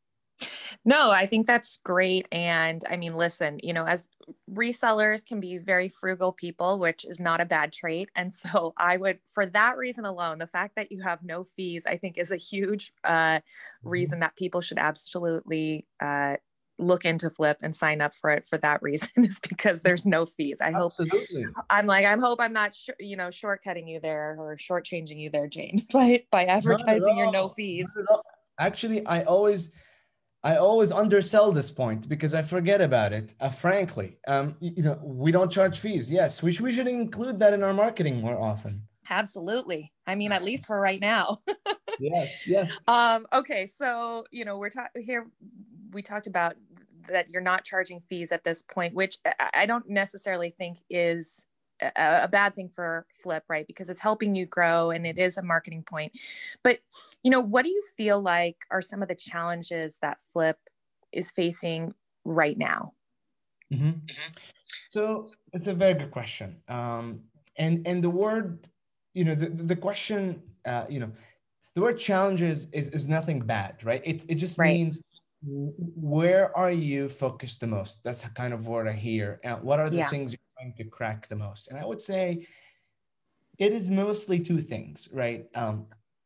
No, I think that's great. And I mean, listen, you know, as resellers can be very frugal people, which is not a bad trait. And so I would, for that reason alone, the fact that you have no fees, I think is a huge uh, reason that people should absolutely uh, look into Flip and sign up for it for that reason, is because there's no fees. I hope, Absolutely. I'm like, I hope I'm not, sh- you know, shortcutting you there or shortchanging you there, James, by, by advertising your no fees. Actually, I always, I always undersell this point because I forget about it. Uh, frankly, um, you, you know, we don't charge fees. Yes, we, sh- we should include that in our marketing more often. Absolutely. I mean, at least for right now. Yes, yes. Um, okay. So, you know, we're talking here, we talked about that you're not charging fees at this point, which I don't necessarily think is a, a bad thing for Flip, right? Because it's helping you grow and it is a marketing point. But, you know, what do you feel like are some of the challenges that Flip is facing right now? Mm-hmm. Mm-hmm. So it's a very good question. Um, and, and the word, you know, the, the question, uh, you know, the word challenges is, is nothing bad, right? It, it just right. means, where are you focused the most? That's kind of what I hear. And what are the yeah. things you're trying to crack the most? And I would say it is mostly two things, right? Um,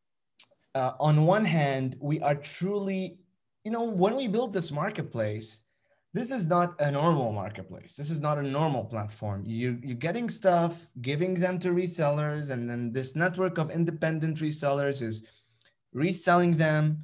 uh, on one hand, we are truly, you know, when we build this marketplace, this is not a normal marketplace. This is not a normal platform. You, you're getting stuff, giving them to resellers, and then this network of independent resellers is reselling them,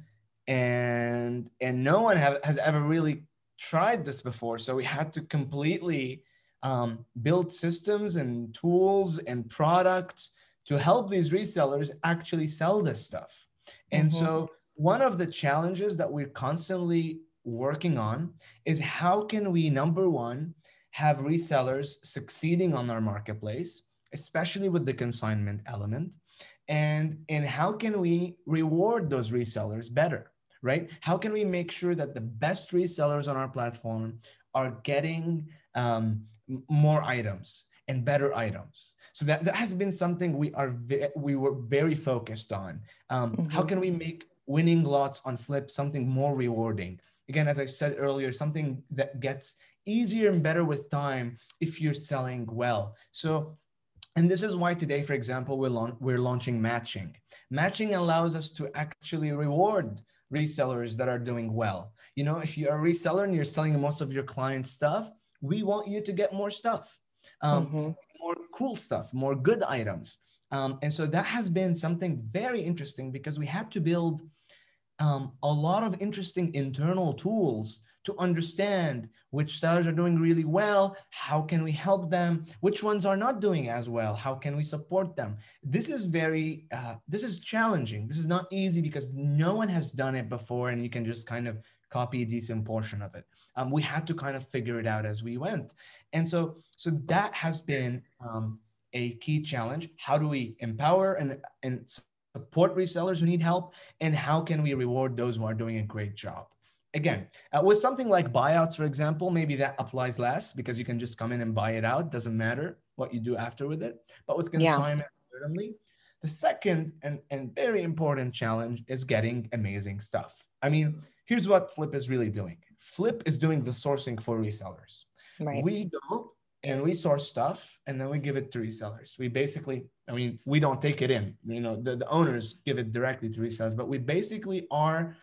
and and no one have, has ever really tried this before. So we had to completely um, build systems and tools and products to help these resellers actually sell this stuff. And mm-hmm. so one of the challenges that we're constantly working on is how can we, number one, have resellers succeeding on our marketplace, especially with the consignment element. And, and how can we reward those resellers better, right? How can we make sure that the best resellers on our platform are getting um, more items and better items? So that, that has been something we are ve- we were very focused on. Um, mm-hmm. How can we make winning lots on Flip something more rewarding? Again, as I said earlier, something that gets easier and better with time if you're selling well. So And this is why today, for example, we're, la- we're launching matching. Matching allows us to actually reward resellers that are doing well. You know, if you're a reseller and you're selling most of your clients' stuff, we want you to get more stuff, um, mm-hmm. more cool stuff, more good items. Um, and so that has been something very interesting because we had to build um, a lot of interesting internal tools to understand which sellers are doing really well, how can we help them, which ones are not doing as well, how can we support them. This is very, uh, this is challenging. This is not easy because no one has done it before and you can just kind of copy a decent portion of it. Um, we had to kind of figure it out as we went. And so, so that has been um, a key challenge. How do we empower and, and support resellers who need help, and how can we reward those who are doing a great job. Again, uh, with something like buyouts, for example, maybe that applies less because you can just come in and buy it out. Doesn't matter what you do after with it. But with Yeah. consignment, certainly. The second and, and very important challenge is getting amazing stuff. I mean, here's what Flip is really doing. Flip is doing the sourcing for resellers. Right. We go and we source stuff and then we give it to resellers. We basically, I mean, we don't take it in, you know, the, the owners give it directly to resellers, but we basically are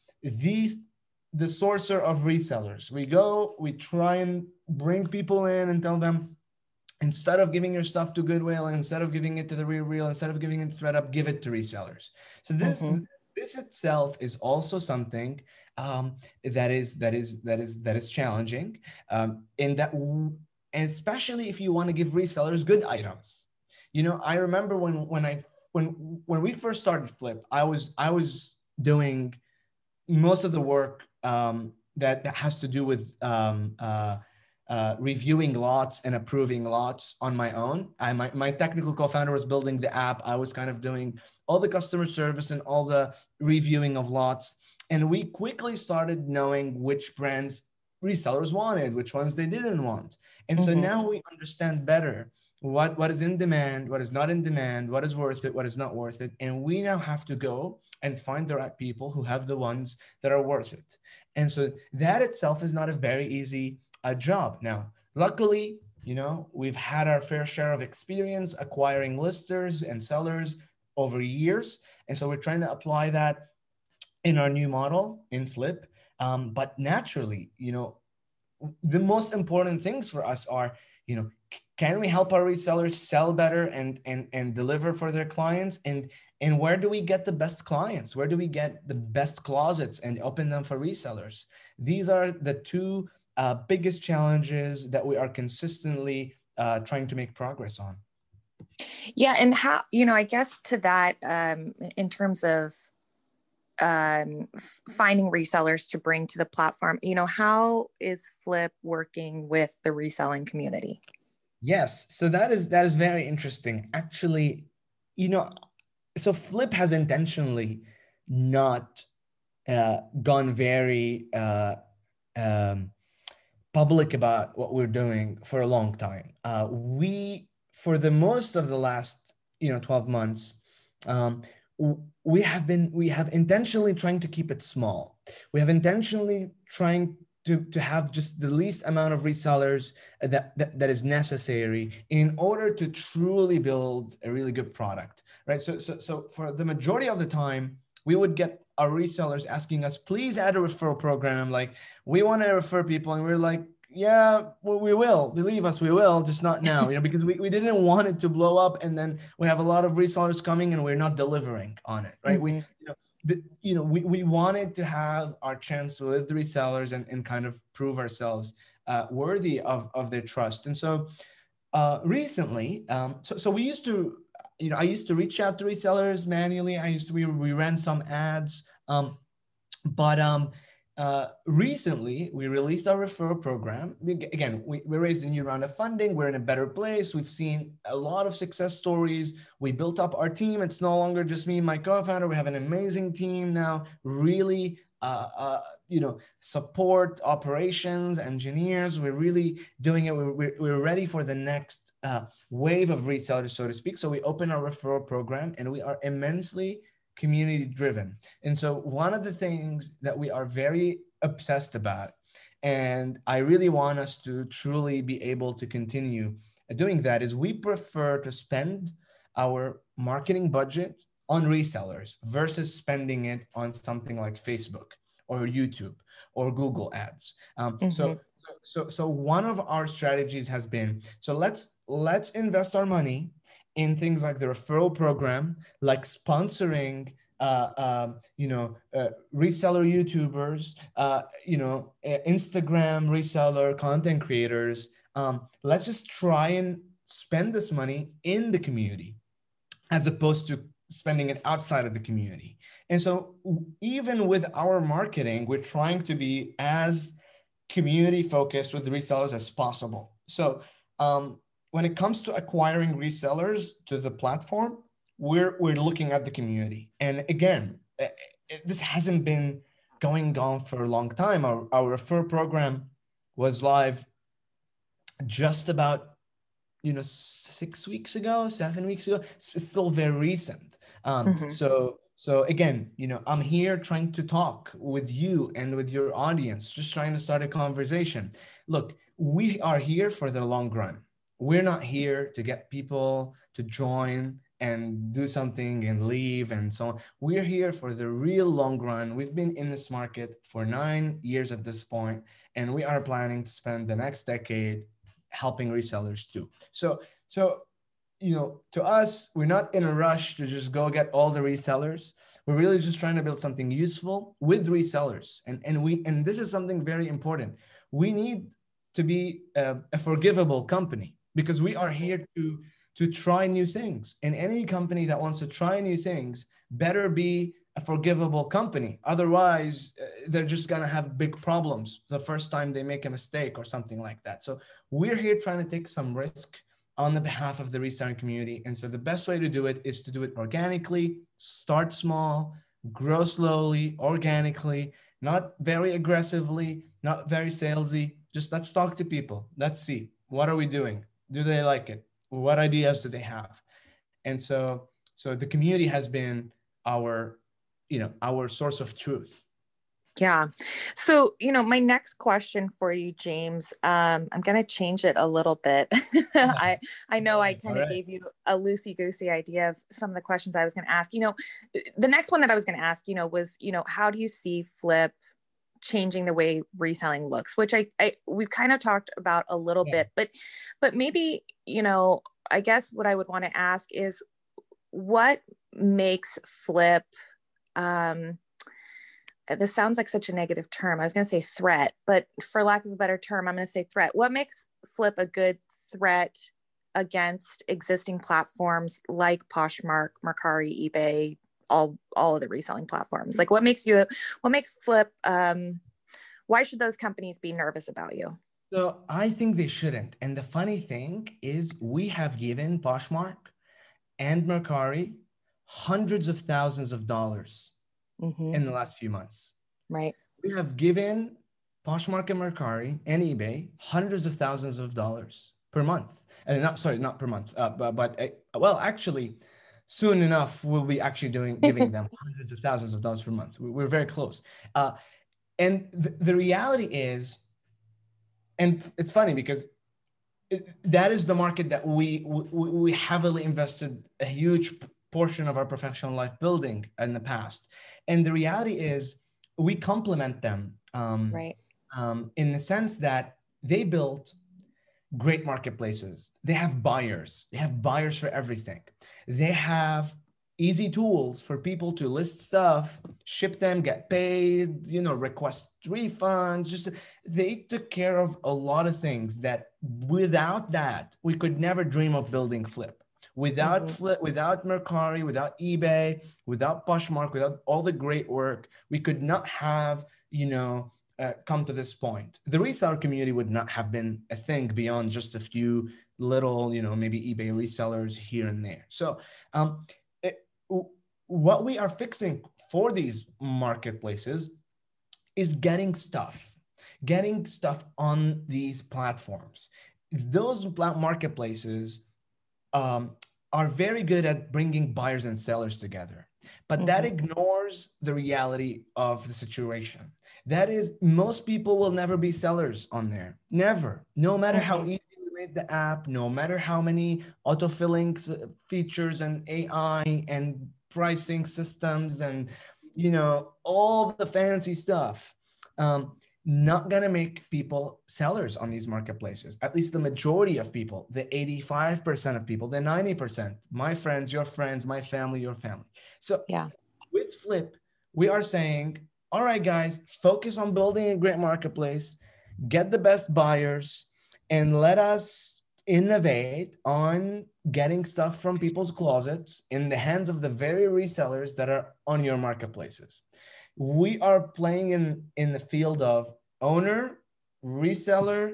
these, the sourcer of resellers. We go, we try and bring people in and tell them, instead of giving your stuff to Goodwill, instead of giving it to the Real Real, instead of giving it to ThreadUp, give it to resellers. So this, mm-hmm. this itself is also something um, that is that is that is that is challenging, um, in that, and especially if you want to give resellers good items. You know, I remember when when I when when we first started Flip, I was I was doing most of the work um, that, that has to do with um, uh, uh, reviewing lots and approving lots on my own. I, my, my technical co-founder was building the app. I was kind of doing all the customer service and all the reviewing of lots. And we quickly started knowing which brands resellers wanted, which ones they didn't want. And so mm-hmm. now we understand better what, what is in demand, what is not in demand, what is worth it, what is not worth it. And we now have to go and find the right people who have the ones that are worth it. And so that itself is not a very easy uh, job. Now, luckily, you know, we've had our fair share of experience acquiring listers and sellers over years. And so we're trying to apply that in our new model in Flip. Um, but naturally, you know, the most important things for us are, you know, can we help our resellers sell better and, and, and deliver for their clients? And, and where do we get the best clients? Where do we get the best closets and open them for resellers? These are the two uh, biggest challenges that we are consistently uh, trying to make progress on. Yeah. And how, you know, I guess to that, um, in terms of um, finding resellers to bring to the platform, you know, how is Flip working with the reselling community? Yes, so that is that is very interesting. Actually, you know, so Flip has intentionally not uh, gone very uh, um, public about what we're doing for a long time. Uh, we, for the most of the last, you know, twelve months, um, we have been we have intentionally trying to keep it small. We have intentionally trying to, to have just the least amount of resellers that, that, that is necessary in order to truly build a really good product, right? So, so, so for the majority of the time, we would get our resellers asking us, please add a referral program. Like, we want to refer people. And we're like, yeah, well, we will. Believe us, we will, just not now, you know, because we, we didn't want it to blow up. And then we have a lot of resellers coming and we're not delivering on it, right? Mm-hmm. We, you know, The, you know, we, we wanted to have our chance with the resellers and, and kind of prove ourselves uh, worthy of, of their trust. And so uh, recently, um, so, so we used to, you know, I used to reach out to resellers manually. I used to, we, we ran some ads, um, but um, uh, recently we released our referral program. We, again, we, we raised a new round of funding. We're in a better place. We've seen a lot of success stories. We built up our team. It's no longer just me and my co-founder. We have an amazing team now, really, uh, uh, you know, support operations, engineers. We're really doing it. We're, we're, we're ready for the next uh, wave of resellers, so to speak. So we open our referral program and we are immensely community driven. And so one of the things that we are very obsessed about, and I really want us to truly be able to continue doing that, is we prefer to spend our marketing budget on resellers versus spending it on something like Facebook or YouTube or Google ads. Um, mm-hmm. So so so one of our strategies has been, so let's let's invest our money in things like the referral program, like sponsoring, uh, um, you know, uh, reseller YouTubers, uh, you know, uh, Instagram reseller content creators. Um, let's just try and spend this money in the community as opposed to spending it outside of the community. And so even with our marketing, we're trying to be as community focused with the resellers as possible. So, um, when it comes to acquiring resellers to the platform, we're we're looking at the community. And again, uh, it- this hasn't been going on for a long time. Our, our refer program was live just about, you know, six weeks ago, seven weeks ago. It's, it's still very recent. Um, Mhm. so so again, you know, I'm here trying to talk with you and with your audience, just trying to start a conversation. Look, we are here for the long run. We're not here to get people to join and do something and leave and so on. We're here for the real long run. We've been in this market for nine years at this point, and we are planning to spend the next decade helping resellers too. So, so you know, to us, we're not in a rush to just go get all the resellers. We're really just trying to build something useful with resellers. And, and we, and this is something very important. We need to be a, a forgivable company, because we are here to, to try new things. And any company that wants to try new things better be a forgivable company. Otherwise, uh, they're just going to have big problems the first time they make a mistake or something like that. So we're here trying to take some risk on the behalf of the reselling community. And so the best way to do it is to do it organically, start small, grow slowly, organically, not very aggressively, not very salesy. Just let's talk to people. Let's see, what are we doing? Do they like it? What ideas do they have? And so, so the community has been our, you know, our source of truth. Yeah. So, you know, my next question for you, James, um, I'm going to change it a little bit. I, I know I kind of right. gave you a loosey-goosey idea of some of the questions I was going to ask. You know, the next one that I was going to ask, you know, was, you know, how do you see Flip changing the way reselling looks, which I, I we've kind of talked about a little Yeah. bit, but, but maybe, you know, I guess what I would want to ask is what makes Flip, um, this sounds like such a negative term. I was going to say threat, but for lack of a better term, I'm going to say threat. What makes Flip a good threat against existing platforms like Poshmark, Mercari, eBay, all, all of the reselling platforms? Like what makes you, what makes Flip, um, why should those companies be nervous about you? So I think they shouldn't. And the funny thing is we have given Poshmark and Mercari hundreds of thousands of dollars Mm-hmm. in the last few months. Right. We have given Poshmark and Mercari and eBay hundreds of thousands of dollars per month. And not, sorry, not per month, uh, but, but uh, well, actually, soon enough, we'll be actually doing giving them hundreds of thousands of dollars per month. We're very close. Uh, and the, the reality is, and it's funny because it, that is the market that we, we we heavily invested a huge portion of our professional life building in the past. And the reality is we complement them um, Right. um, in the sense that they built great marketplaces. They have buyers. They have buyers for everything. They have easy tools for people to list stuff, ship them, get paid, you know, request refunds. Just they took care of a lot of things that without that, we could never dream of building Flip. Without Mm-hmm. Flip, without Mercari, without eBay, without Poshmark, without all the great work, we could not have, you know, uh, come to this point. The reseller community would not have been a thing beyond just a few little, you know, maybe eBay resellers here and there. So um, it, what we are fixing for these marketplaces is getting stuff, getting stuff on these platforms. Those marketplaces um, are very good at bringing buyers and sellers together. But mm-hmm. that ignores the reality of the situation. That is, most people will never be sellers on there. Never. No matter mm-hmm. how easy we made the app, no matter how many autofilling features and A I and pricing systems and, you know, all the fancy stuff. Um, not going to make people sellers on these marketplaces. At least the majority of people, the eighty-five percent of people, the ninety percent, my friends, your friends, my family, your family. So yeah, with Flip, we are saying, all right, guys, focus on building a great marketplace, get the best buyers, and let us innovate on getting stuff from people's closets in the hands of the very resellers that are on your marketplaces. We are playing in, in the field of owner, reseller,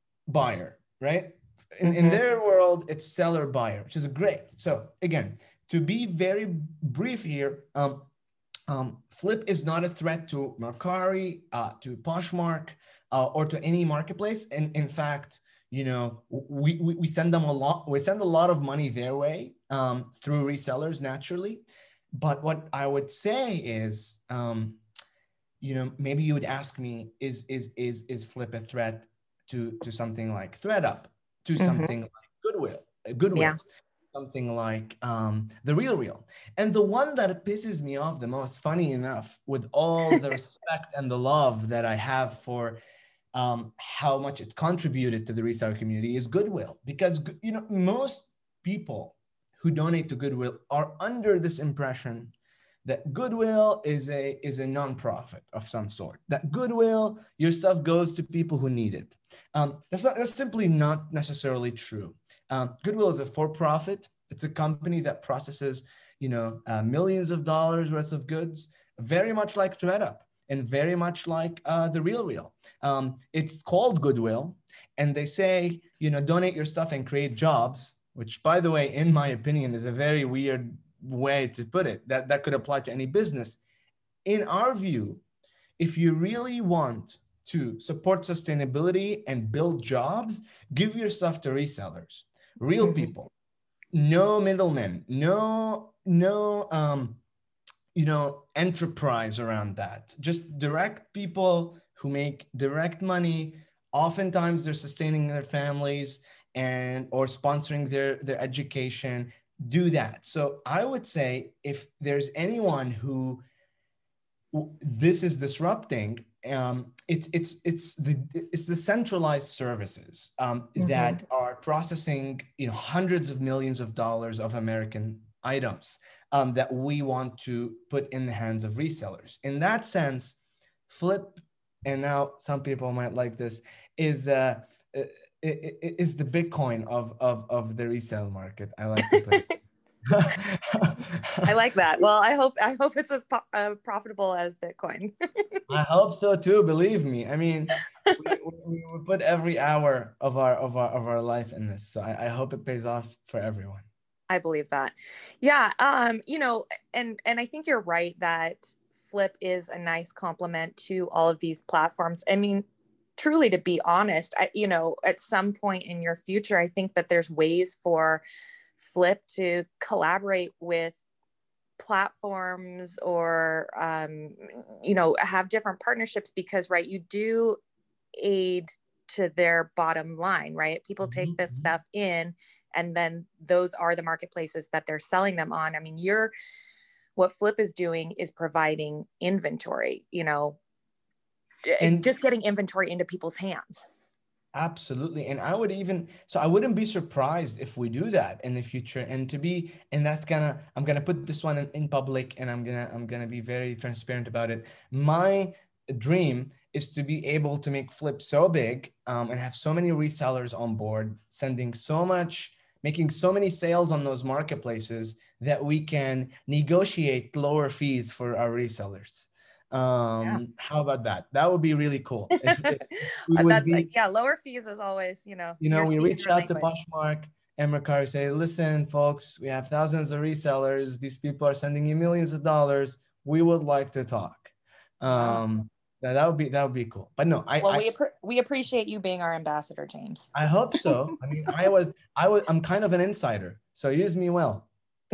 buyer, right? In, mm-hmm. in their world, it's seller, buyer, which is great. So again, to be very brief here, um, um, Flip is not a threat to Mercari, uh, to Poshmark, uh, or to any marketplace. And in fact, you know, we, we, we send them a lot, we send a lot of money their way um, through resellers naturally. But what I would say is, um, you know, maybe you would ask me, is, is, is, is Flip a threat to, to something like ThreadUp, to Mm-hmm. something like Goodwill, Goodwill. Yeah. Something like um, The Real Real. And the one that pisses me off the most, funny enough, with all the respect and the love that I have for um, how much it contributed to the reseller community, is Goodwill. Because, you know, most people who donate to Goodwill are under this impression that Goodwill is a, is a nonprofit of some sort. That Goodwill, your stuff goes to people who need it. Um, that's, not, that's simply not necessarily true. Um, Goodwill is a for-profit. It's a company that processes, you know, uh, millions of dollars worth of goods, very much like ThreadUp and very much like uh, The Real Real. Um, it's called Goodwill, and they say, you know, donate your stuff and create jobs, which, by the way, in my opinion, is a very weird way to put it. That, that could apply to any business. In our view, if you really want to support sustainability and build jobs, give your stuff to resellers. Real mm-hmm. people, no middlemen, no, no, um, you know, enterprise around that. Just direct people who make direct money. Oftentimes they're sustaining their families and, or sponsoring their, their education. Do that. So I would say if there's anyone who this is disrupting, um, it's it's it's the it's the centralized services um, mm-hmm. that are processing, you know, hundreds of millions of dollars of American items um, that we want to put in the hands of resellers. In that sense, Flip, and now some people might like this, is uh, is the Bitcoin of of of the resale market. I like to put it. I like that. Well, I hope I hope it's as po- uh, profitable as Bitcoin. I hope so too. Believe me. I mean, we, we, we put every hour of our of our of our life in this, so I, I hope it pays off for everyone. I believe that. Yeah. Um. You know, and and I think you're right that Flip is a nice complement to all of these platforms. I mean, truly, to be honest, I, you know, at some point in your future, I think that there's ways for Flip to collaborate with platforms or, um, you know, have different partnerships because, right, you do aid to their bottom line, right? People take mm-hmm. this stuff in and then those are the marketplaces that they're selling them on. I mean, you're, what Flip is doing is providing inventory, you know, and just getting inventory into people's hands. Absolutely. And I would even, so I wouldn't be surprised if we do that in the future. And to be, and that's gonna, I'm gonna put this one in, in public and I'm gonna, I'm gonna be very transparent about it. My dream is to be able to make Flip so big um, and have so many resellers on board, sending so much, making so many sales on those marketplaces that we can negotiate lower fees for our resellers. Um, yeah. How about that? That would be really cool. If, if we would That's be, like, yeah, lower fees is always, you know, you know, we reach out to Poshmark and Mercari, say, listen, folks, we have thousands of resellers. These people are sending you millions of dollars. We would like to talk. Um, wow. that, that would be, that would be cool. But no, I, well, I, we, appre- we appreciate you being our ambassador, James. I hope so. I mean, I was, I was, I'm kind of an insider, so use me well.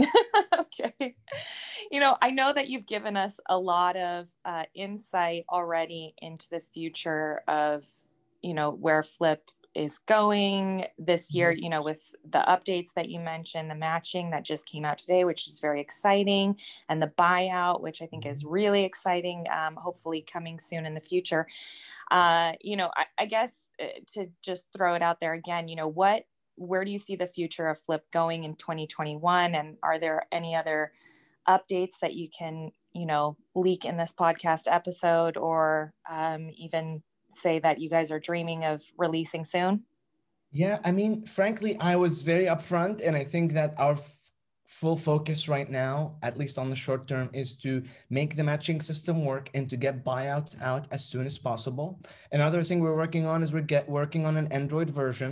Okay. You know, I know that you've given us a lot of uh, insight already into the future of, you know, where Flip is going this year, you know, with the updates that you mentioned, the matching that just came out today, which is very exciting, and the buyout, which I think is really exciting, um, hopefully coming soon in the future. Uh, you know, I, I guess to just throw it out there again, you know, what, where do you see the future of Flip going in twenty twenty-one? And are there any other updates that you can, you know, leak in this podcast episode, or um, even say that you guys are dreaming of releasing soon? Yeah, I mean, frankly, I was very upfront, and I think that our f- full focus right now, at least on the short term, is to make the matching system work and to get buyouts out as soon as possible. Another thing we're working on is we're get working on an Android version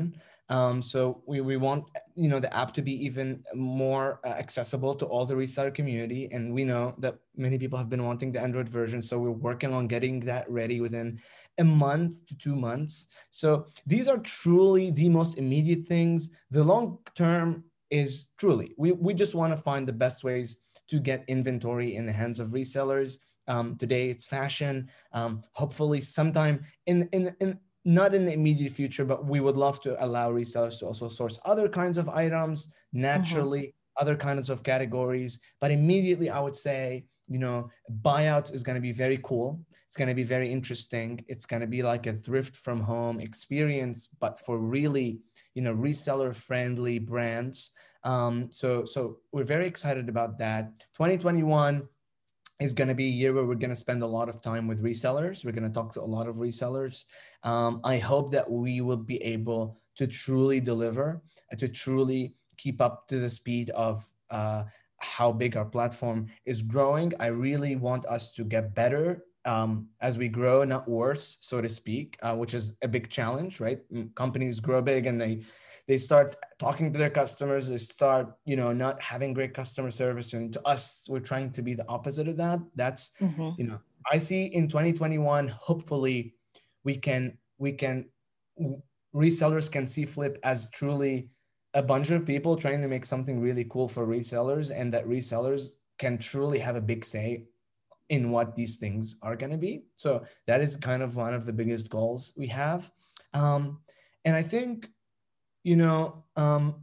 Um, so we, we want, you know, the app to be even more uh, accessible to all the reseller community. And we know that many people have been wanting the Android version. So we're working on getting that ready within a month to two months. So these are truly the most immediate things. The long term is truly, we, we just want to find the best ways to get inventory in the hands of resellers. Um, today it's fashion. Um, hopefully sometime in, in, in, not in the immediate future, but we would love to allow resellers to also source other kinds of items, naturally, mm-hmm. other kinds of categories. But immediately I would say, you know, buyouts is going to be very cool. It's going to be very interesting. It's going to be like a thrift from home experience, but for really, you know, reseller friendly brands. Um, so, so we're very excited about that. twenty twenty-one is going to be a year where we're going to spend a lot of time with resellers. We're going to talk to a lot of resellers. Um, I hope that we will be able to truly deliver, to truly keep up to the speed of uh, how big our platform is growing. I really want us to get better um, as we grow, not worse, so to speak, uh, which is a big challenge, right? Companies grow big and they they start talking to their customers, they start, you know, not having great customer service. And to us, we're trying to be the opposite of that. That's, mm-hmm. you know, I see in twenty twenty-one, hopefully we can, we can, resellers can see Flip as truly a bunch of people trying to make something really cool for resellers, and that resellers can truly have a big say in what these things are going to be. So that is kind of one of the biggest goals we have. Um, and I think, you know, um,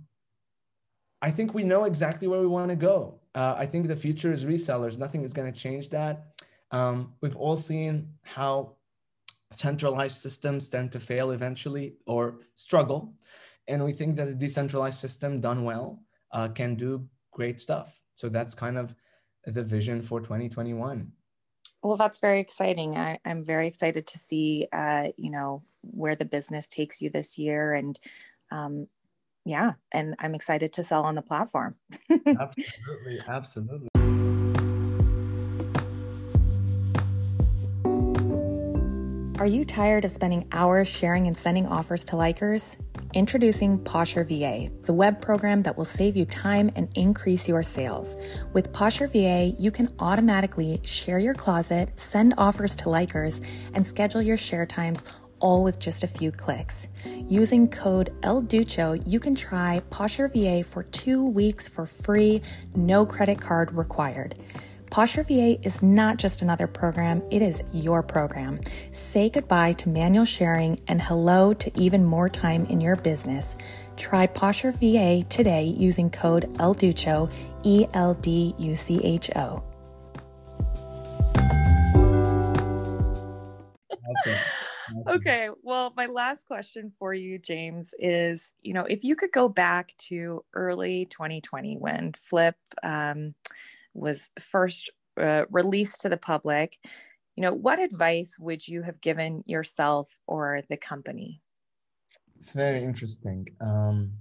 I think we know exactly where we want to go. Uh, I think the future is resellers. Nothing is going to change that. Um, we've all seen how centralized systems tend to fail eventually or struggle. And we think that a decentralized system done well uh, can do great stuff. So that's kind of the vision for twenty twenty-one. Well, that's very exciting. I, I'm very excited to see, uh, you know, where the business takes you this year. And um, yeah, and I'm excited to sell on the platform. Absolutely. Absolutely. Are you tired of spending hours sharing and sending offers to likers? Introducing Posher V A, the web program that will save you time and increase your sales. With Posher V A, you can automatically share your closet, send offers to likers, and schedule your share times all with just a few clicks. Using code ELDUCHO, you can try Posher V A for two weeks for free, no credit card required. Posher V A is not just another program, it is your program. Say goodbye to manual sharing and hello to even more time in your business. Try Posher V A today using code ELDUCHO, E L D U C H O. Awesome. Okay, well, my last question for you, James, is, you know, if you could go back to early twenty twenty when Flip um, was first uh, released to the public, you know, what advice would you have given yourself or the company? It's very interesting. Um,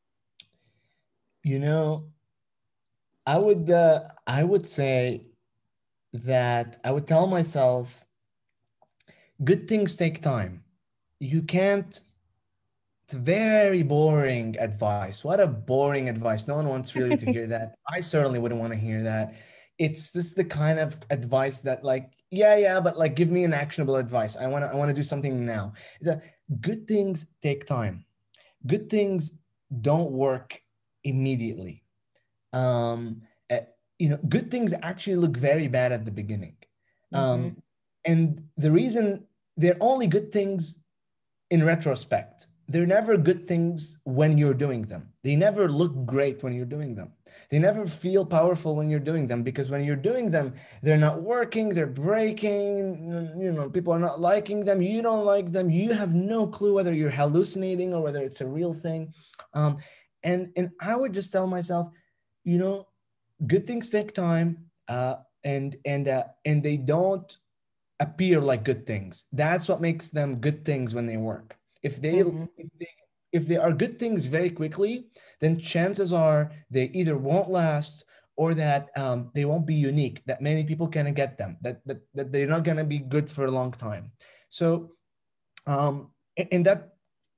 you know, I would uh, I would say that I would tell myself, good things take time. You can't. It's very boring advice. What a boring advice. No one wants really to hear that. I certainly wouldn't want to hear that. It's just the kind of advice that, like, yeah, yeah, but like, give me an actionable advice. I want to, I want to do something now. It's a, good things take time. Good things don't work immediately. Um, uh, you know, good things actually look very bad at the beginning. Um, mm-hmm. And the reason they're only good things in retrospect. They're never good things when you're doing them. They never look great when you're doing them. They never feel powerful when you're doing them, because when you're doing them, they're not working, they're breaking, you know, people are not liking them, you don't like them, you have no clue whether you're hallucinating or whether it's a real thing. Um, and, and I would just tell myself, you know, good things take time, uh, and, and, uh, and they don't appear like good things. That's what makes them good things when they work. If they, mm-hmm. if they if they are good things very quickly, then chances are they either won't last or that um, they won't be unique, that many people can get them, that, that, that they're not going to be good for a long time. So, um, and that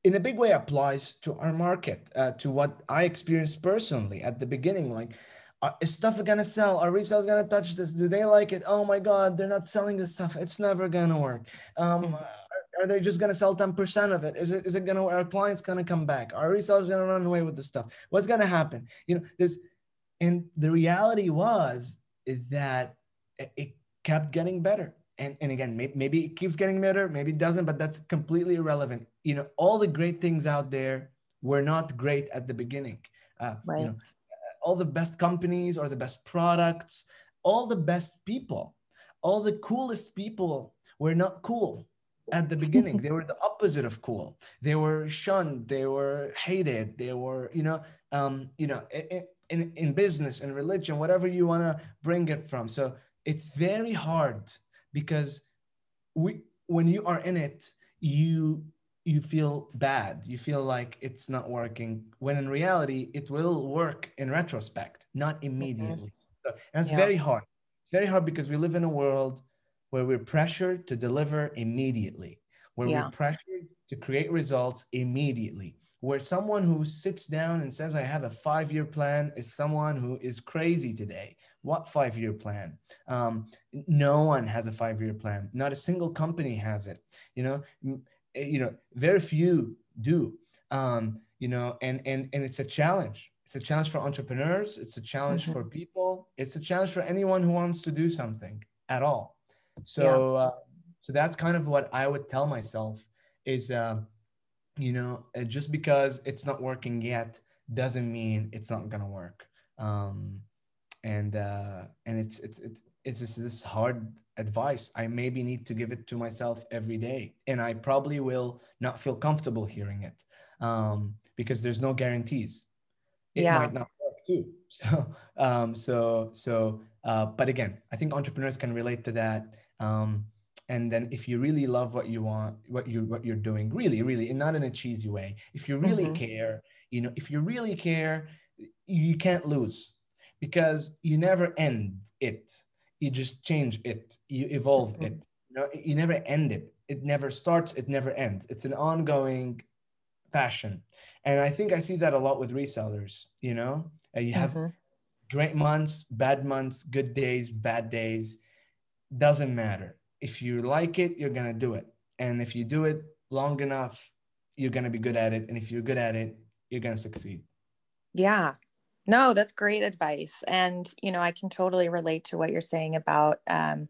in a big way applies to our market, uh, to what I experienced personally at the beginning. Like, uh, is stuff gonna sell? Are resellers gonna touch this? Do they like it? Oh my God, they're not selling this stuff. It's never gonna work. Um, Mhm. are, are they just gonna sell ten percent of it? Is it is it gonna? Are clients gonna come back? Are resellers gonna run away with the stuff? What's gonna happen? You know, there's, and the reality was is that it, it kept getting better. And, and again, maybe, maybe it keeps getting better, maybe it doesn't, but that's completely irrelevant. You know, all the great things out there were not great at the beginning. Uh, you Right. know, all the best companies or the best products, all the best people, all the coolest people were not cool at the beginning. They were the opposite of cool. They were shunned. They were hated. They were, you know, um, you know, in, in business and religion, whatever you want to bring it from. So it's very hard because we, when you are in it, you you feel bad. You feel like it's not working. When in reality, it will work in retrospect, not Mhm. immediately. So, and it's Yeah. very hard. It's very hard because we live in a world where we're pressured to deliver immediately, where we're Yeah. pressured to create results immediately, where someone who sits down and says, I have a five year plan is someone who is crazy today. What five year plan? Um, no one has a five year plan. Not a single company has it. You know, you know, very few do. Um, you know, and and and it's a challenge. It's a challenge for entrepreneurs. It's a challenge for Mhm. people. It's a challenge for anyone who wants to do something at all. Yeah. So, uh, so that's kind of what I would tell myself is, uh, you know, uh, just because it's not working yet doesn't mean it's not gonna work. Um, and uh, and it's it's it's it's just this hard advice. I maybe need to give it to myself every day, and I probably will not feel comfortable hearing it, um, because there's no guarantees. It Yeah. might not work too. So um, so so uh, but again, I think entrepreneurs can relate to that. Um, and then if you really love what you want, what you what you're doing, really, really, and not in a cheesy way, if you really Mhm. care, you know, if you really care, you can't lose because you never end it. You just change it, you evolve Mhm. it. You know, you never end it. It never starts, it never ends. It's an ongoing passion. And I think I see that a lot with resellers. You know, Uh, you have Mhm. great months, bad months, good days, bad days. Doesn't matter. If you like it, you're going to do it. And if you do it long enough, you're going to be good at it. And if you're good at it, you're going to succeed. Yeah. No, that's great advice. And, you know, I can totally relate to what you're saying about um,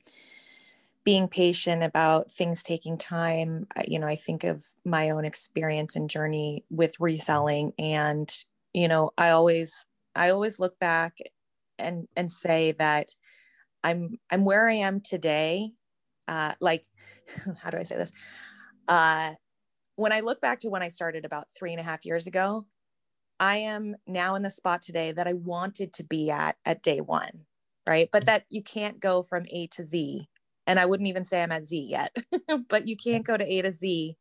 being patient, about things taking time. I- You know, I think of my own experience and journey with reselling. And, you know, I always, I always look back and, and say that I'm, I'm where I am today. Uh, like, how do I say this? Uh, when I look back to when I started about three and a half years ago, I am now in the spot today that I wanted to be at at day one, right? But that you can't go from A to Z. And I wouldn't even say I'm at Z yet, but you can't go to A to Z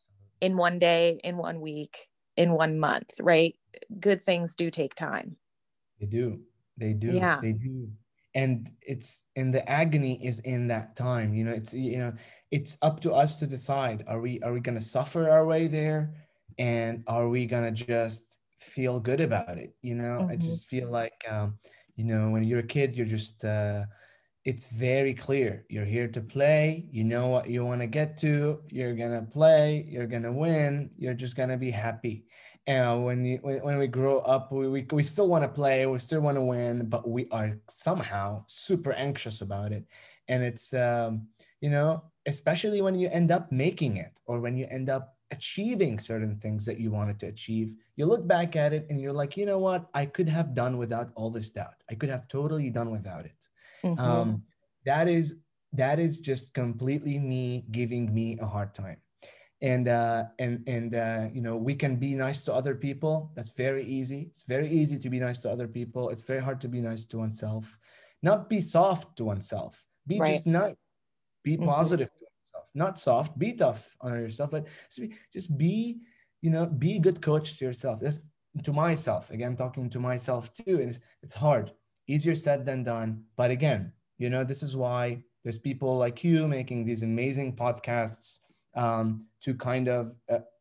in one day, in one week, in one month, right? Good things do take time. They do. They do. Yeah. They do. And it's, and the agony is in that time. You know, it's, you know, it's up to us to decide. Are we are we gonna suffer our way there? And are we gonna just feel good about it? You know, I Mm-hmm. just feel like um, you know, when you're a kid, you're just uh it's very clear. You're here to play. You know what you want to get to. You're gonna play. You're gonna win. You're just gonna be happy. And when you when, when we grow up, we, we, we still want to play. We still want to win, but we are somehow super anxious about it. And it's um, you know, especially when you end up making it or when you end up achieving certain things that you wanted to achieve, you look back at it and you're like, you know what? I could have done without all this doubt. I could have totally done without it. Mm-hmm. um, that is that is just completely me giving me a hard time. And uh, and and uh, you know, we can be nice to other people. That's very easy. It's very easy to be nice to other people. It's very hard to be nice to oneself. Not be soft to oneself. Be Right. just nice. Be Mm-hmm. positive to oneself. Not soft. Be tough on yourself, but just be, you know, be a good coach to yourself. That's to myself. Again, talking to myself too. And it's, it's hard. Easier said than done. But again, you know, this is why there's people like you making these amazing podcasts, um, to kind of uh,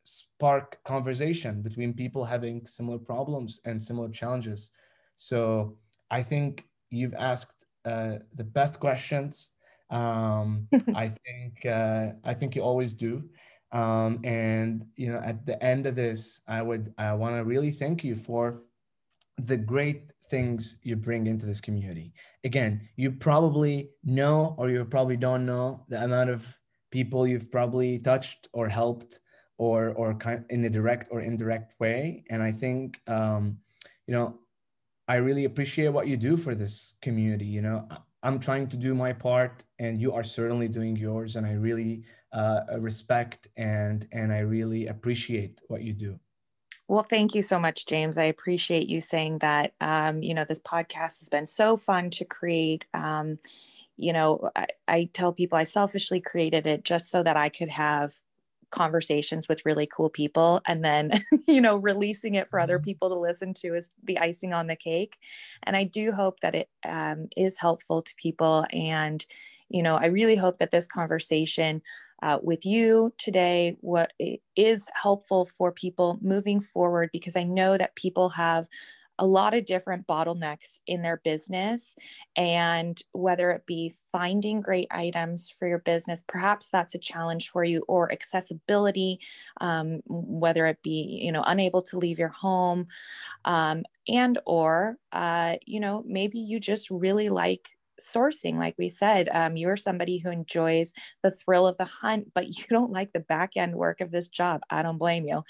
spark conversation between people having similar problems and similar challenges. So I think you've asked uh, the best questions. Um, I think uh, I think you always do. Um, and you know, at the end of this, I would I want to really thank you for the great things you bring into this community. Again, you probably know, or you probably don't know, the amount of people you've probably touched or helped, or or kind in a direct or indirect way. And I think um, you know, I really appreciate what you do for this community. You know, I- I'm trying to do my part, and you are certainly doing yours. And I really uh, respect and and I really appreciate what you do. Well, thank you so much, James. I appreciate you saying that. Um, you know, this podcast has been so fun to create. Um, you know, I, I tell people I selfishly created it just so that I could have conversations with really cool people, and then you know, releasing it for other people to listen to is the icing on the cake. And I do hope that it um, is helpful to people. And you know, I really hope that this conversation uh, with you today what is helpful for people moving forward, because I know that people have a lot of different bottlenecks in their business, and whether it be finding great items for your business, perhaps that's a challenge for you, or accessibility, um, whether it be, you know, unable to leave your home, um, and or, uh, you know, maybe you just really like sourcing. Like we said, um, you're somebody who enjoys the thrill of the hunt, but you don't like the back end work of this job. I don't blame you.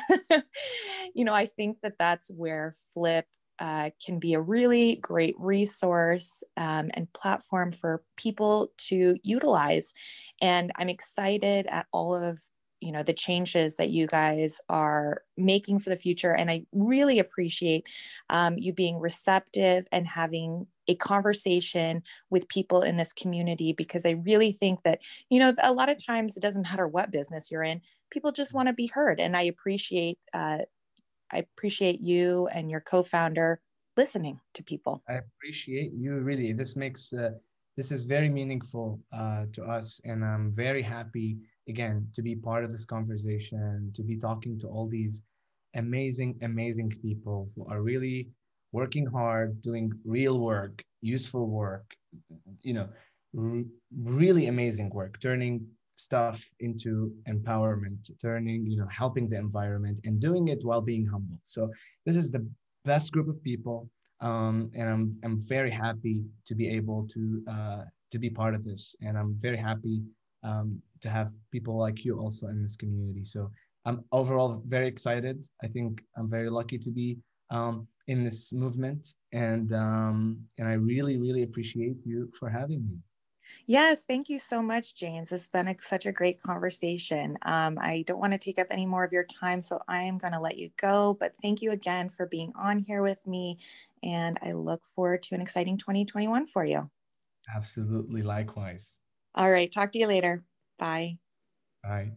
You know, I think that that's where Flip uh, can be a really great resource um, and platform for people to utilize. And I'm excited at all of you know the changes that you guys are making for the future. And I really appreciate um, you being receptive and having a conversation with people in this community, because I really think that, you know, a lot of times it doesn't matter what business you're in, people just want to be heard. And I appreciate, uh, I appreciate you and your co-founder listening to people. I appreciate you, really. This makes, uh, this is very meaningful uh, to us. And I'm very happy, again, to be part of this conversation, to be talking to all these amazing, amazing people who are really working hard, doing real work, useful work, you know, r- really amazing work, turning stuff into empowerment, turning, you know, helping the environment, and doing it while being humble. So this is the best group of people. Um, and I'm, I'm very happy to be able to, uh, to be part of this. And I'm very happy um, to have people like you also in this community. So I'm overall very excited. I think I'm very lucky to be um, in this movement, and um, and I really, really appreciate you for having me. Yes, thank you so much, James. It's been a, such a great conversation. Um, I don't want to take up any more of your time, so I am going to let you go. But thank you again for being on here with me, and I look forward to an exciting twenty twenty-one for you. Absolutely, likewise. All right, talk to you later. Bye. Bye.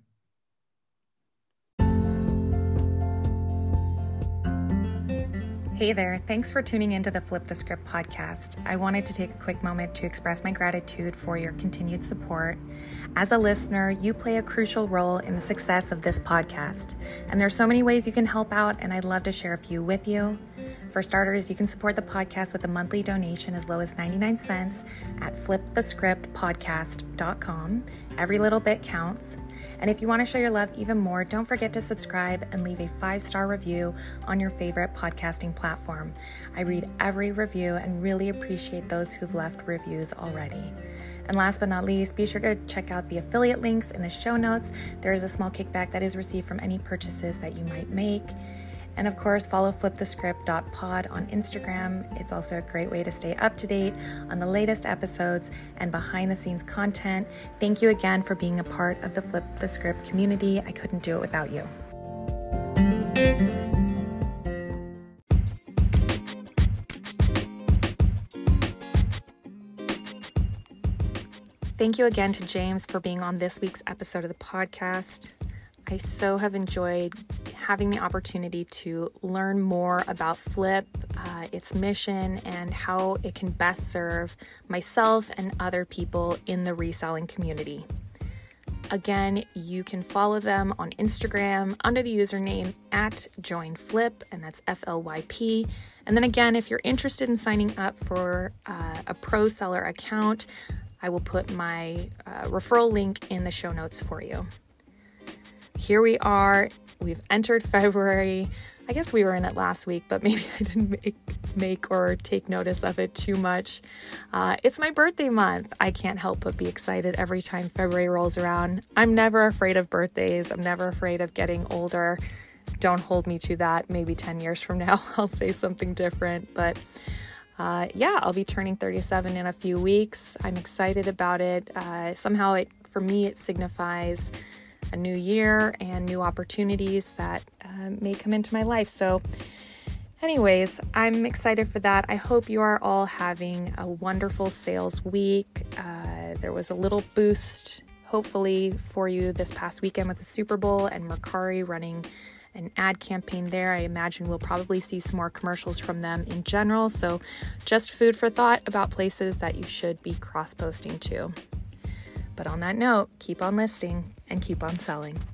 Hey there, thanks for tuning into the Flip the Script podcast. I wanted to take a quick moment to express my gratitude for your continued support. As a listener, you play a crucial role in the success of this podcast, and there's so many ways you can help out, and I'd love to share a few with you. For starters, you can support the podcast with a monthly donation as low as ninety-nine cents at flip the script podcast dot com. Every little bit counts. And if you want to show your love even more, don't forget to subscribe and leave a five-star review on your favorite podcasting platform. I read every review and really appreciate those who've left reviews already. And last but not least, be sure to check out the affiliate links in the show notes. There is a small kickback that is received from any purchases that you might make. And of course, follow flip the script dot pod on Instagram. It's also a great way to stay up to date on the latest episodes and behind the scenes content. Thank you again for being a part of the Flip the Script community. I couldn't do it without you. Thank you again to James for being on this week's episode of the podcast. I so have enjoyed having the opportunity to learn more about Flip, uh, its mission, and how it can best serve myself and other people in the reselling community. Again, you can follow them on Instagram under the username at joinflip, and that's F L Y P. And then again, if you're interested in signing up for uh, a pro seller account, I will put my uh, referral link in the show notes for you. Here we are. We've entered February. I guess we were in it last week, but maybe I didn't make, make or take notice of it too much. Uh, it's my birthday month. I can't help but be excited every time February rolls around. I'm never afraid of birthdays. I'm never afraid of getting older. Don't hold me to that. Maybe ten years from now, I'll say something different. But uh, yeah, I'll be turning thirty-seven in a few weeks. I'm excited about it. Uh, somehow, it for me, it signifies a new year and new opportunities that uh, may come into my life. So anyways, I'm excited for that. I hope you are all having a wonderful sales week. Uh, there was a little boost, hopefully, for you this past weekend with the Super Bowl and Mercari running an ad campaign there. I imagine we'll probably see some more commercials from them in general. So just food for thought about places that you should be cross-posting to. But on that note, keep on listing and keep on selling.